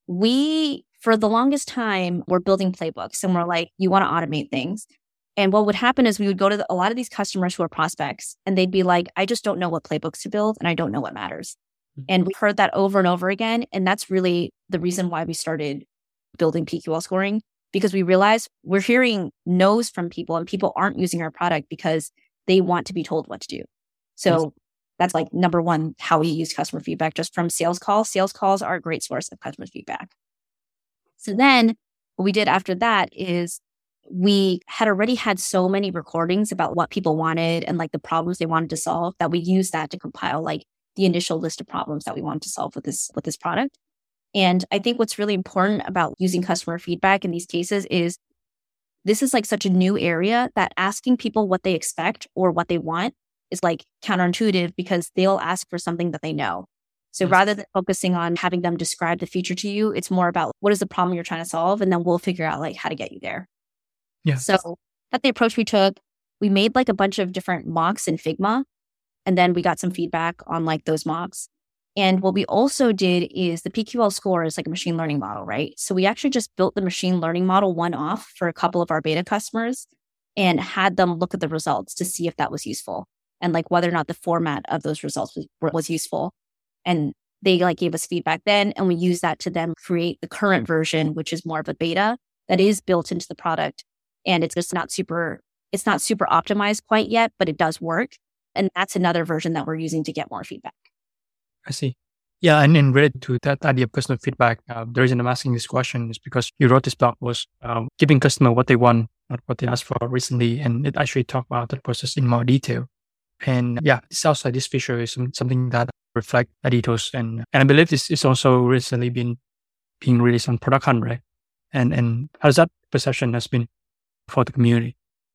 we, for the longest time, were building playbooks and we're like, you want to automate things. And what would happen is we would go to the, a lot of these customers who are prospects and they'd be like, I just don't know what playbooks to build and I don't know what matters. Mm-hmm. And we heard that over and over again. And that's really the reason why we started building P Q L scoring, because we realized we're hearing no's from people and people aren't using our product because they want to be told what to do. So yes. That's like number one, how we use customer feedback just from sales calls. Sales calls are a great source of customer feedback. So then what we did after that is we had already had so many recordings about what people wanted and like the problems they wanted to solve that we used that to compile like the initial list of problems that we wanted to solve with this, with this product. And I think what's really important about using customer feedback in these cases is this is like such a new area that asking people what they expect or what they want is like counterintuitive because they'll ask for something that they know. So yes. Rather than focusing on having them describe the feature to you, it's more about what is the problem you're trying to solve? And then we'll figure out like how to get you there. Yeah. So that's the approach we took. We made like a bunch of different mocks in Figma, and then we got some feedback on like those mocks. And what we also did is the P Q L score is like a machine learning model, right? So we actually just built the machine learning model one off for a couple of our beta customers and had them look at the results to see if that was useful and like whether or not the format of those results was, was useful. And they like gave us feedback then, and we used that to then create the current version, which is more of a beta that is built into the product. And it's just not super, it's not super optimized quite yet, but it does work. And that's another version that we're using to get more feedback. I see. Yeah, and in related to that idea of customer feedback, uh, the reason I'm asking this question is because you wrote this blog post, um, giving customer what they want, not what they asked for recently, and it actually talked about that process in more detail. And yeah, this also this feature is some, something that reflect that ethos, and and I believe this is also recently been being released on Product Hunt, right? And and how's that perception has been for the community?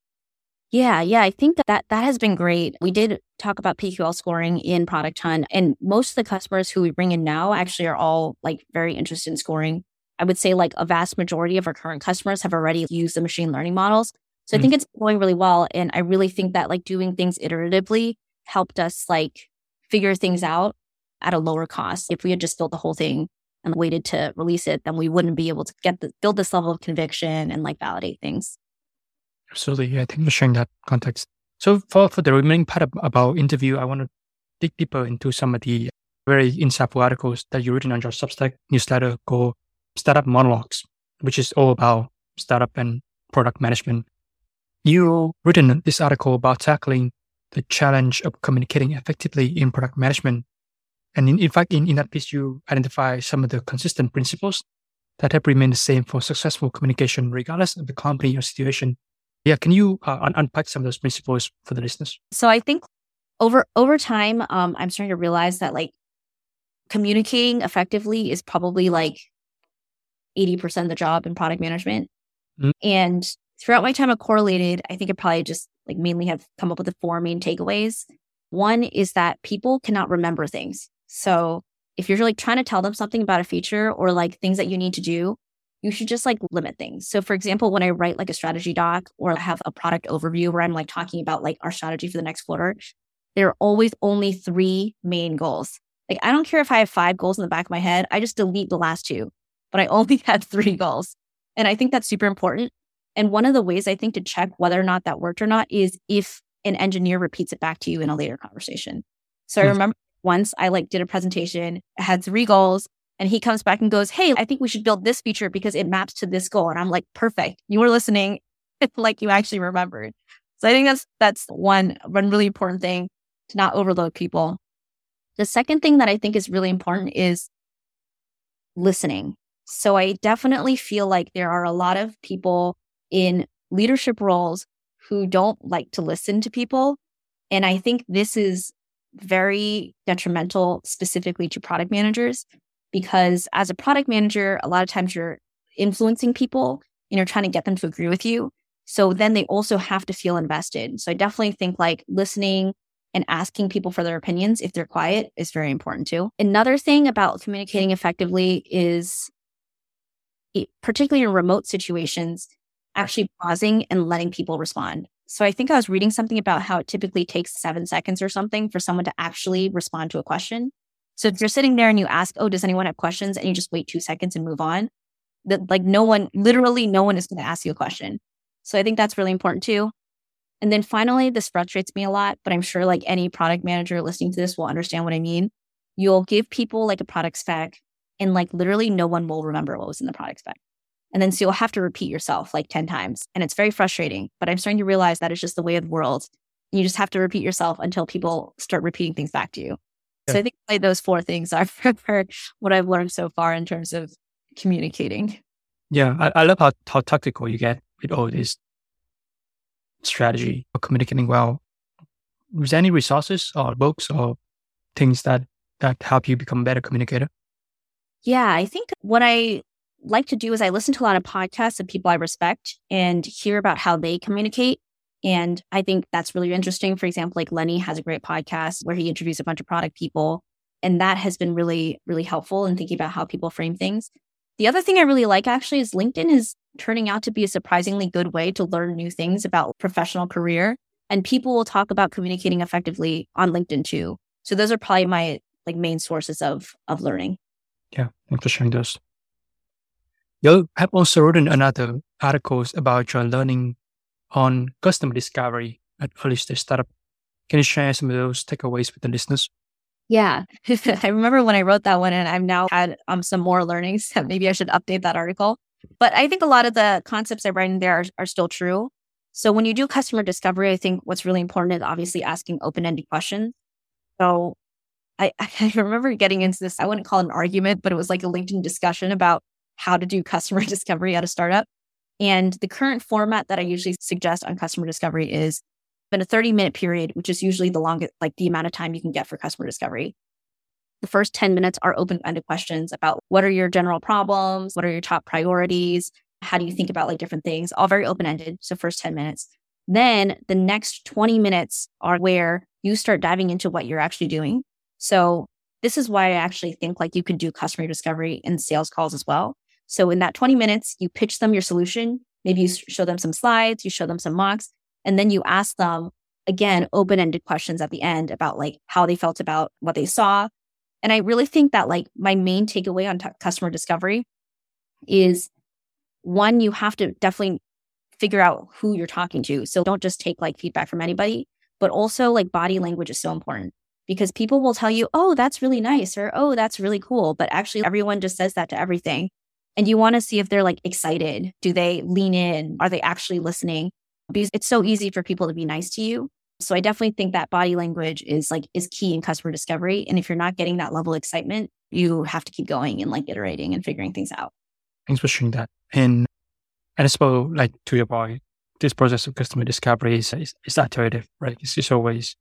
Yeah, yeah, I think that, that that has been great. We did talk about P Q L scoring in Product Hunt, and most of the customers who we bring in now actually are all like very interested in scoring. I would say like a vast majority of our current customers have already used the machine learning models. So mm-hmm. I think it's going really well. And I really think that like doing things iteratively helped us like figure things out at a lower cost. If we had just built the whole thing and waited to release it, then we wouldn't be able to get the, build this level of conviction and like validate things. Absolutely. Yeah, thank you for sharing that context. So for, for the remaining part of, of our interview, I want to dig deeper into some of the very insightful articles that you've written on your Substack newsletter called Startup Monologues, which is all about startup and product management. You've written this article about tackling the challenge of communicating effectively in product management. And in, in fact, in, in that piece, you identify some of the consistent principles that have remained the same for successful communication, regardless of the company or situation. Yeah, can you uh, un- unpack some of those principles for the listeners? So I think over over time, um, I'm starting to realize that like communicating effectively is probably like eighty percent of the job in product management. Mm-hmm. And throughout my time at Correlated, I think I probably just like mainly have come up with the four main takeaways. One is that people cannot remember things. So if you're like trying to tell them something about a feature or like things that you need to do, you should just like limit things. So for example, when I write like a strategy doc or have a product overview where I'm like talking about like our strategy for the next quarter, there are always only three main goals. Like I don't care if I have five goals in the back of my head, I just delete the last two. but I only had three goals. And I think that's super important. And one of the ways I think to check whether or not that worked or not is if an engineer repeats it back to you in a later conversation. So I remember once I like did a presentation, I had three goals, and he comes back and goes, hey, I think we should build this feature because it maps to this goal. And I'm like, perfect. You were listening. It's like you actually remembered. So I think that's that's one, one really important thing, to not overload people. The second thing that I think is really important is listening. So I definitely feel like there are a lot of people in leadership roles who don't like to listen to people. And I think this is very detrimental specifically to product managers, because as a product manager, a lot of times you're influencing people and you're trying to get them to agree with you. So then they also have to feel invested. So I definitely think like listening and asking people for their opinions if they're quiet is very important too. Another thing about communicating effectively is, particularly in remote situations, actually pausing and letting people respond. So I think I was reading something about how it typically takes seven seconds or something for someone to actually respond to a question. So if you're sitting there and you ask, oh, does anyone have questions? And you just wait two seconds and move on, that like no one, literally no one is going to ask you a question. So I think that's really important too. And then finally, this frustrates me a lot, but I'm sure like any product manager listening to this will understand what I mean. You'll give people like a product spec and like literally no one will remember what was in the product spec. And then so you'll have to repeat yourself like ten times. And it's very frustrating, but I'm starting to realize that it's just the way of the world. You just have to repeat yourself until people start repeating things back to you. Yeah. So I think like those four things are what I've learned so far in terms of communicating. Yeah, I, I love how, how tactical you get with all this strategy of communicating well. Is there any resources or books or things that, that help you become a better communicator? Yeah, I think what I like to do is I listen to a lot of podcasts of people I respect and hear about how they communicate. And I think that's really interesting. For example, like Lenny has a great podcast where he interviews a bunch of product people. And that has been really, really helpful in thinking about how people frame things. The other thing I really like actually is LinkedIn is turning out to be a surprisingly good way to learn new things about professional career. And people will talk about communicating effectively on LinkedIn too. So those are probably my like main sources of, of learning. Yeah, thanks for sharing those. You have also written another articles about your learning on customer discovery at early stage startup. Can you share some of those takeaways with the listeners? Yeah, I remember when I wrote that one, and I've now had um, some more learnings. Maybe I should update that article. But I think a lot of the concepts I write in there are, are still true. So when you do customer discovery, I think what's really important is obviously asking open-ended questions. So I, I remember getting into this, I wouldn't call it an argument, but it was like a LinkedIn discussion about how to do customer discovery at a startup. And the current format that I usually suggest on customer discovery is in a thirty minute period, which is usually the longest, like the amount of time you can get for customer discovery. The first ten minutes are open-ended questions about what are your general problems? What are your top priorities? How do you think about like different things? All very open-ended. So first ten minutes. Then the next twenty minutes are where you start diving into what you're actually doing. So this is why I actually think like you could do customer discovery in sales calls as well. So in that twenty minutes, you pitch them your solution. Maybe you show them some slides, you show them some mocks, and then you ask them, again, open-ended questions at the end about like how they felt about what they saw. And I really think that like my main takeaway on t- customer discovery is one, you have to definitely figure out who you're talking to. So don't just take like feedback from anybody, but also like body language is so important because people will tell you, oh, that's really nice, or oh, that's really cool. But actually everyone just says that to everything. And you want to see if they're like excited. Do they lean in? Are they actually listening? Because it's so easy for people to be nice to you. So I definitely think that body language is like is key in customer discovery. And if you're not getting that level of excitement, you have to keep going and like iterating and figuring things out. Thanks for sharing that. And, and I suppose like to your point, this process of customer discovery is, is, is iterative, right? It's just always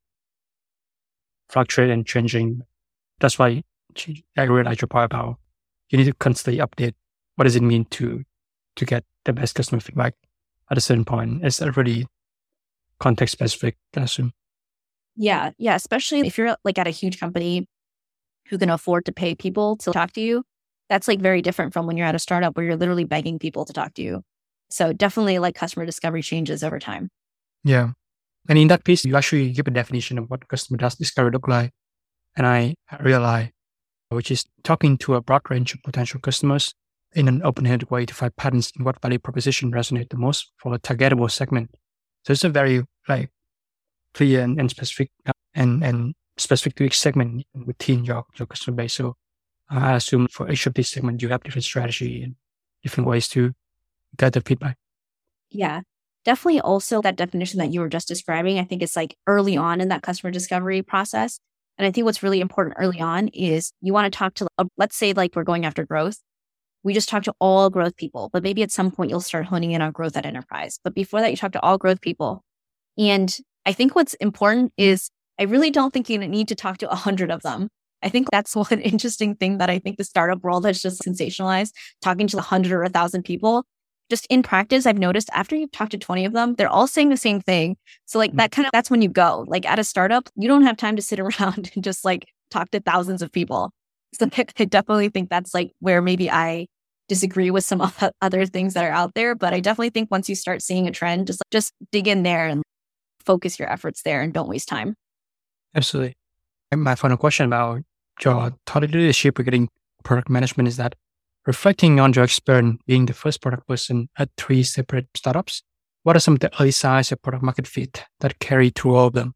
fluctuating and changing. That's why I really like your part about you need to constantly update. What does it mean to to get the best customer feedback at a certain point? It's a really context specific, I assume. Yeah, yeah. Especially if you're like at a huge company who can afford to pay people to talk to you. That's like very different from when you're at a startup where you're literally begging people to talk to you. So definitely like customer discovery changes over time. Yeah. And in that piece, you actually give a definition of what customer discovery look like. And I realized, which is talking to a broad range of potential customers in an open-ended way to find patterns in what value proposition resonate the most for a targetable segment. So it's a very like clear and, and specific uh, and, and specific to each segment within your, your customer base. So uh, I assume for each of these segments, you have different strategy and different ways to get the feedback. Yeah, definitely. Also, that definition that you were just describing, I think it's like early on in that customer discovery process. And I think what's really important early on is you want to talk to, uh, let's say like we're going after growth. We just talk to all growth people, but maybe at some point you'll start honing in on growth at enterprise. But before that, you talk to all growth people. And I think what's important is I really don't think you need to talk to a hundred of them. I think that's one interesting thing that I think the startup world has just sensationalized, talking to a hundred or a thousand people. Just in practice, I've noticed after you've talked to twenty of them, they're all saying the same thing. So like that kind of, that's when you go. Like at a startup, you don't have time to sit around and just like talk to thousands of people. So I definitely think that's like where maybe I disagree with some other things that are out there. But I definitely think once you start seeing a trend, just just dig in there and focus your efforts there and don't waste time. Absolutely. And my final question about your thought leadership regarding product management is that reflecting on your experience being the first product person at three separate startups, what are some of the early signs of product market fit that carry through all of them?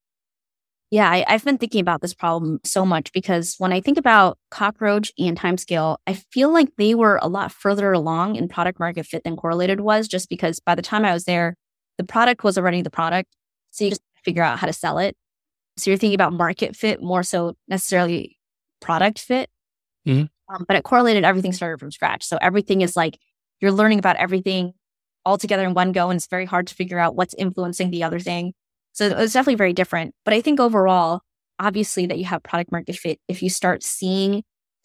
Yeah, I, I've been thinking about this problem so much because when I think about Cockroach and Timescale, I feel like they were a lot further along in product market fit than Correlated was, just because by the time I was there, the product was already the product. So you just figure out how to sell it. So you're thinking about market fit more so necessarily product fit. Mm-hmm. Um, but at Correlated, everything started from scratch. So everything is like you're learning about everything all together in one go. And it's very hard to figure out what's influencing the other thing. So it's definitely very different. But I think overall, obviously that you have product market fit if you start seeing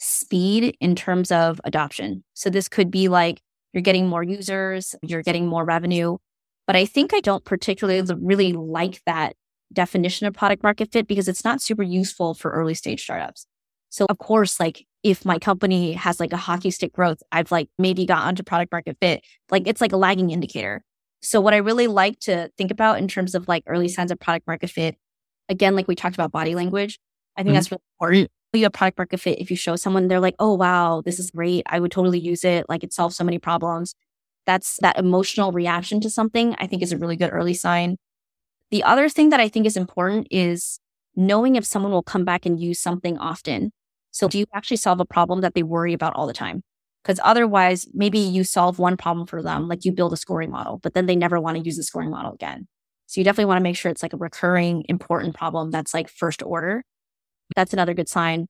speed in terms of adoption. So this could be like you're getting more users, you're getting more revenue. But I think I don't particularly really like that definition of product market fit because it's not super useful for early stage startups. So of course, like if my company has like a hockey stick growth, I've like maybe got onto product market fit. Like it's like a lagging indicator. So what I really like to think about in terms of like early signs of product market fit, again, like we talked about body language, I think mm-hmm. that's really important. You have product market fit. If you show someone, they're like, oh, wow, this is great. I would totally use it. Like it solves so many problems. That's that emotional reaction to something, I think is a really good early sign. The other thing that I think is important is knowing if someone will come back and use something often. So do you actually solve a problem that they worry about all the time? Because otherwise, maybe you solve one problem for them, like you build a scoring model, but then they never want to use the scoring model again. So you definitely want to make sure it's like a recurring, important problem that's like first order. That's another good sign.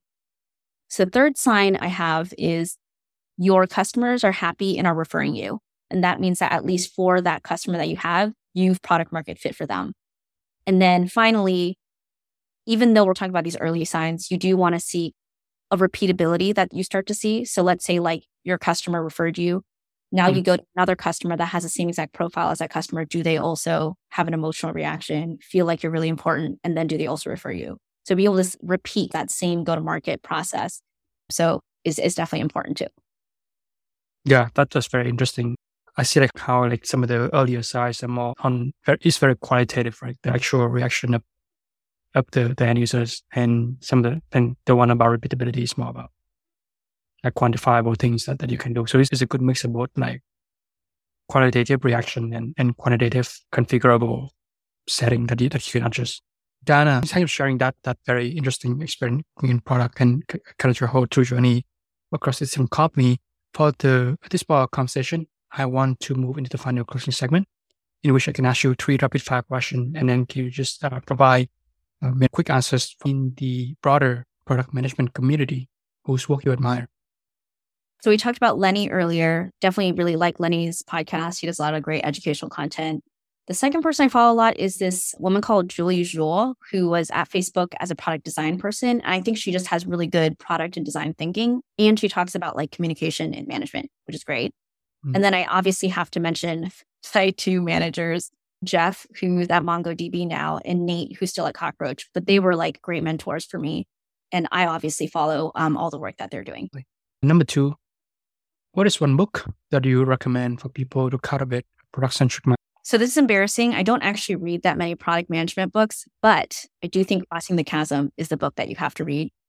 So the third sign I have is your customers are happy and are referring you. And that means that at least for that customer that you have, you've product market fit for them. And then finally, even though we're talking about these early signs, you do want to see a repeatability that you start to see. So let's say like your customer referred you. Now mm-hmm. you go to another customer that has the same exact profile as that customer. Do they also have an emotional reaction, feel like you're really important? And then do they also refer you? So be able to repeat that same go-to-market process. So is is definitely important too. Yeah, that was very interesting. I see like how like some of the earlier sides are more on, it's very qualitative, right? The actual reaction of of the, the end users, and some of the, and the one about repeatability is more about like quantifiable things that, that you can do. So it's, it's a good mix of both like qualitative reaction and, and quantitative configurable setting that you, that you can adjust. Dana, thank you for sharing that, that very interesting experience in product and kind of your whole true journey across this different company. For the, this part of conversation, I want to move into the final closing segment in which I can ask you three rapid fire questions, and then can you just uh, provide uh, quick answers in the broader product management community whose work you admire. So we talked about Lenny earlier. Definitely really like Lenny's podcast. He does a lot of great educational content. The second person I follow a lot is this woman called Julie Zhuo, who was at Facebook as a product design person. And I think she just has really good product and design thinking. And she talks about like communication and management, which is great. Mm-hmm. And then I obviously have to mention my two managers, Jeff, who's at MongoDB now, and Nate, who's still at Cockroach. But they were like great mentors for me. And I obviously follow um, all the work that they're doing. Number two, what is one book that you recommend for people to cultivate product-centric mindset? So this is embarrassing. I don't actually read that many product management books, but I do think Crossing the Chasm is the book that you have to read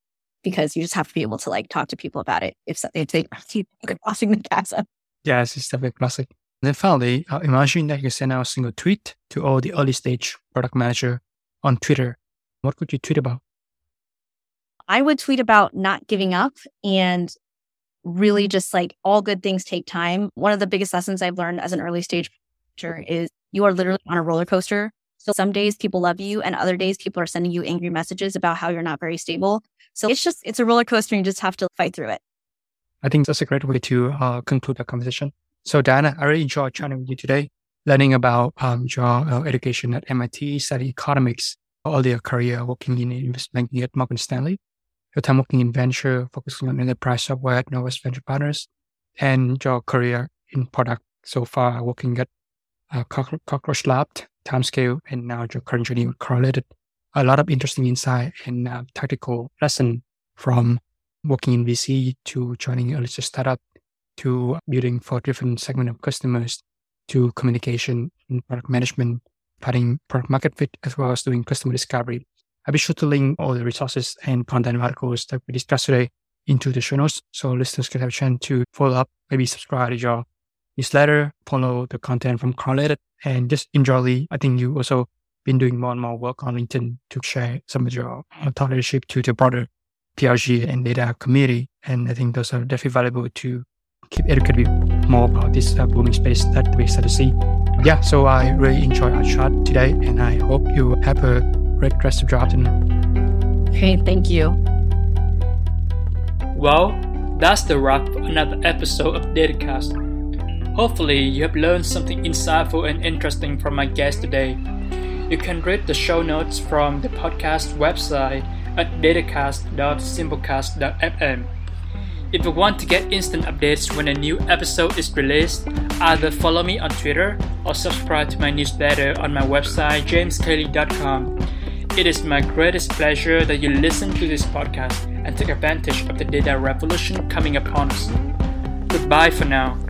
because you just have to be able to like talk to people about it if, if they keep crossing the chasm. Yes, it's definitely classic. And then finally, uh, imagine that you send out a single tweet to all the early stage product manager on Twitter. What could you tweet about? I would tweet about not giving up and really just like all good things take time. One of the biggest lessons I've learned as an early stage manager is you are literally on a roller coaster. So some days people love you and other days people are sending you angry messages about how you're not very stable. So it's just, it's a roller coaster and you just have to fight through it. I think that's a great way to uh, conclude the conversation. So Diana, I really enjoyed chatting with you today, learning about um, your uh, education at M I T, studying economics, earlier career working in investment banking at Morgan Stanley, your time working in venture, focusing on enterprise software at Novus Venture Partners, and your career in product so far, working at uh, Cockro- Cockroach Lab, Timescale, and now your current journey with Correlated. A lot of interesting insight and uh, tactical lesson from working in V C to joining early stage startup to building for different segment of customers to communication and product management, finding product market fit, as well as doing customer discovery. I'll be sure to link all the resources and content articles that we discussed today into the show notes so listeners can have a chance to follow up, maybe subscribe to your newsletter, follow the content from Correlated, and just enjoy. I think you also been doing more and more work on LinkedIn to share some of your thought leadership to the broader P R G and data community. And I think those are definitely valuable to keep educating more about this uh, booming space that we start to see. Yeah, so I really enjoyed our chat today, and I hope you have a great rest of your afternoon. Great, thank you. Well, that's the wrap for another episode of DataCast. Hopefully, you have learned something insightful and interesting from my guest today. You can read the show notes from the podcast website at datacast dot simplecast dot f m. If you want to get instant updates when a new episode is released, either follow me on Twitter or subscribe to my newsletter on my website james cayley dot com. It is my greatest pleasure that you listen to this podcast and take advantage of the data revolution coming upon us. Goodbye for now.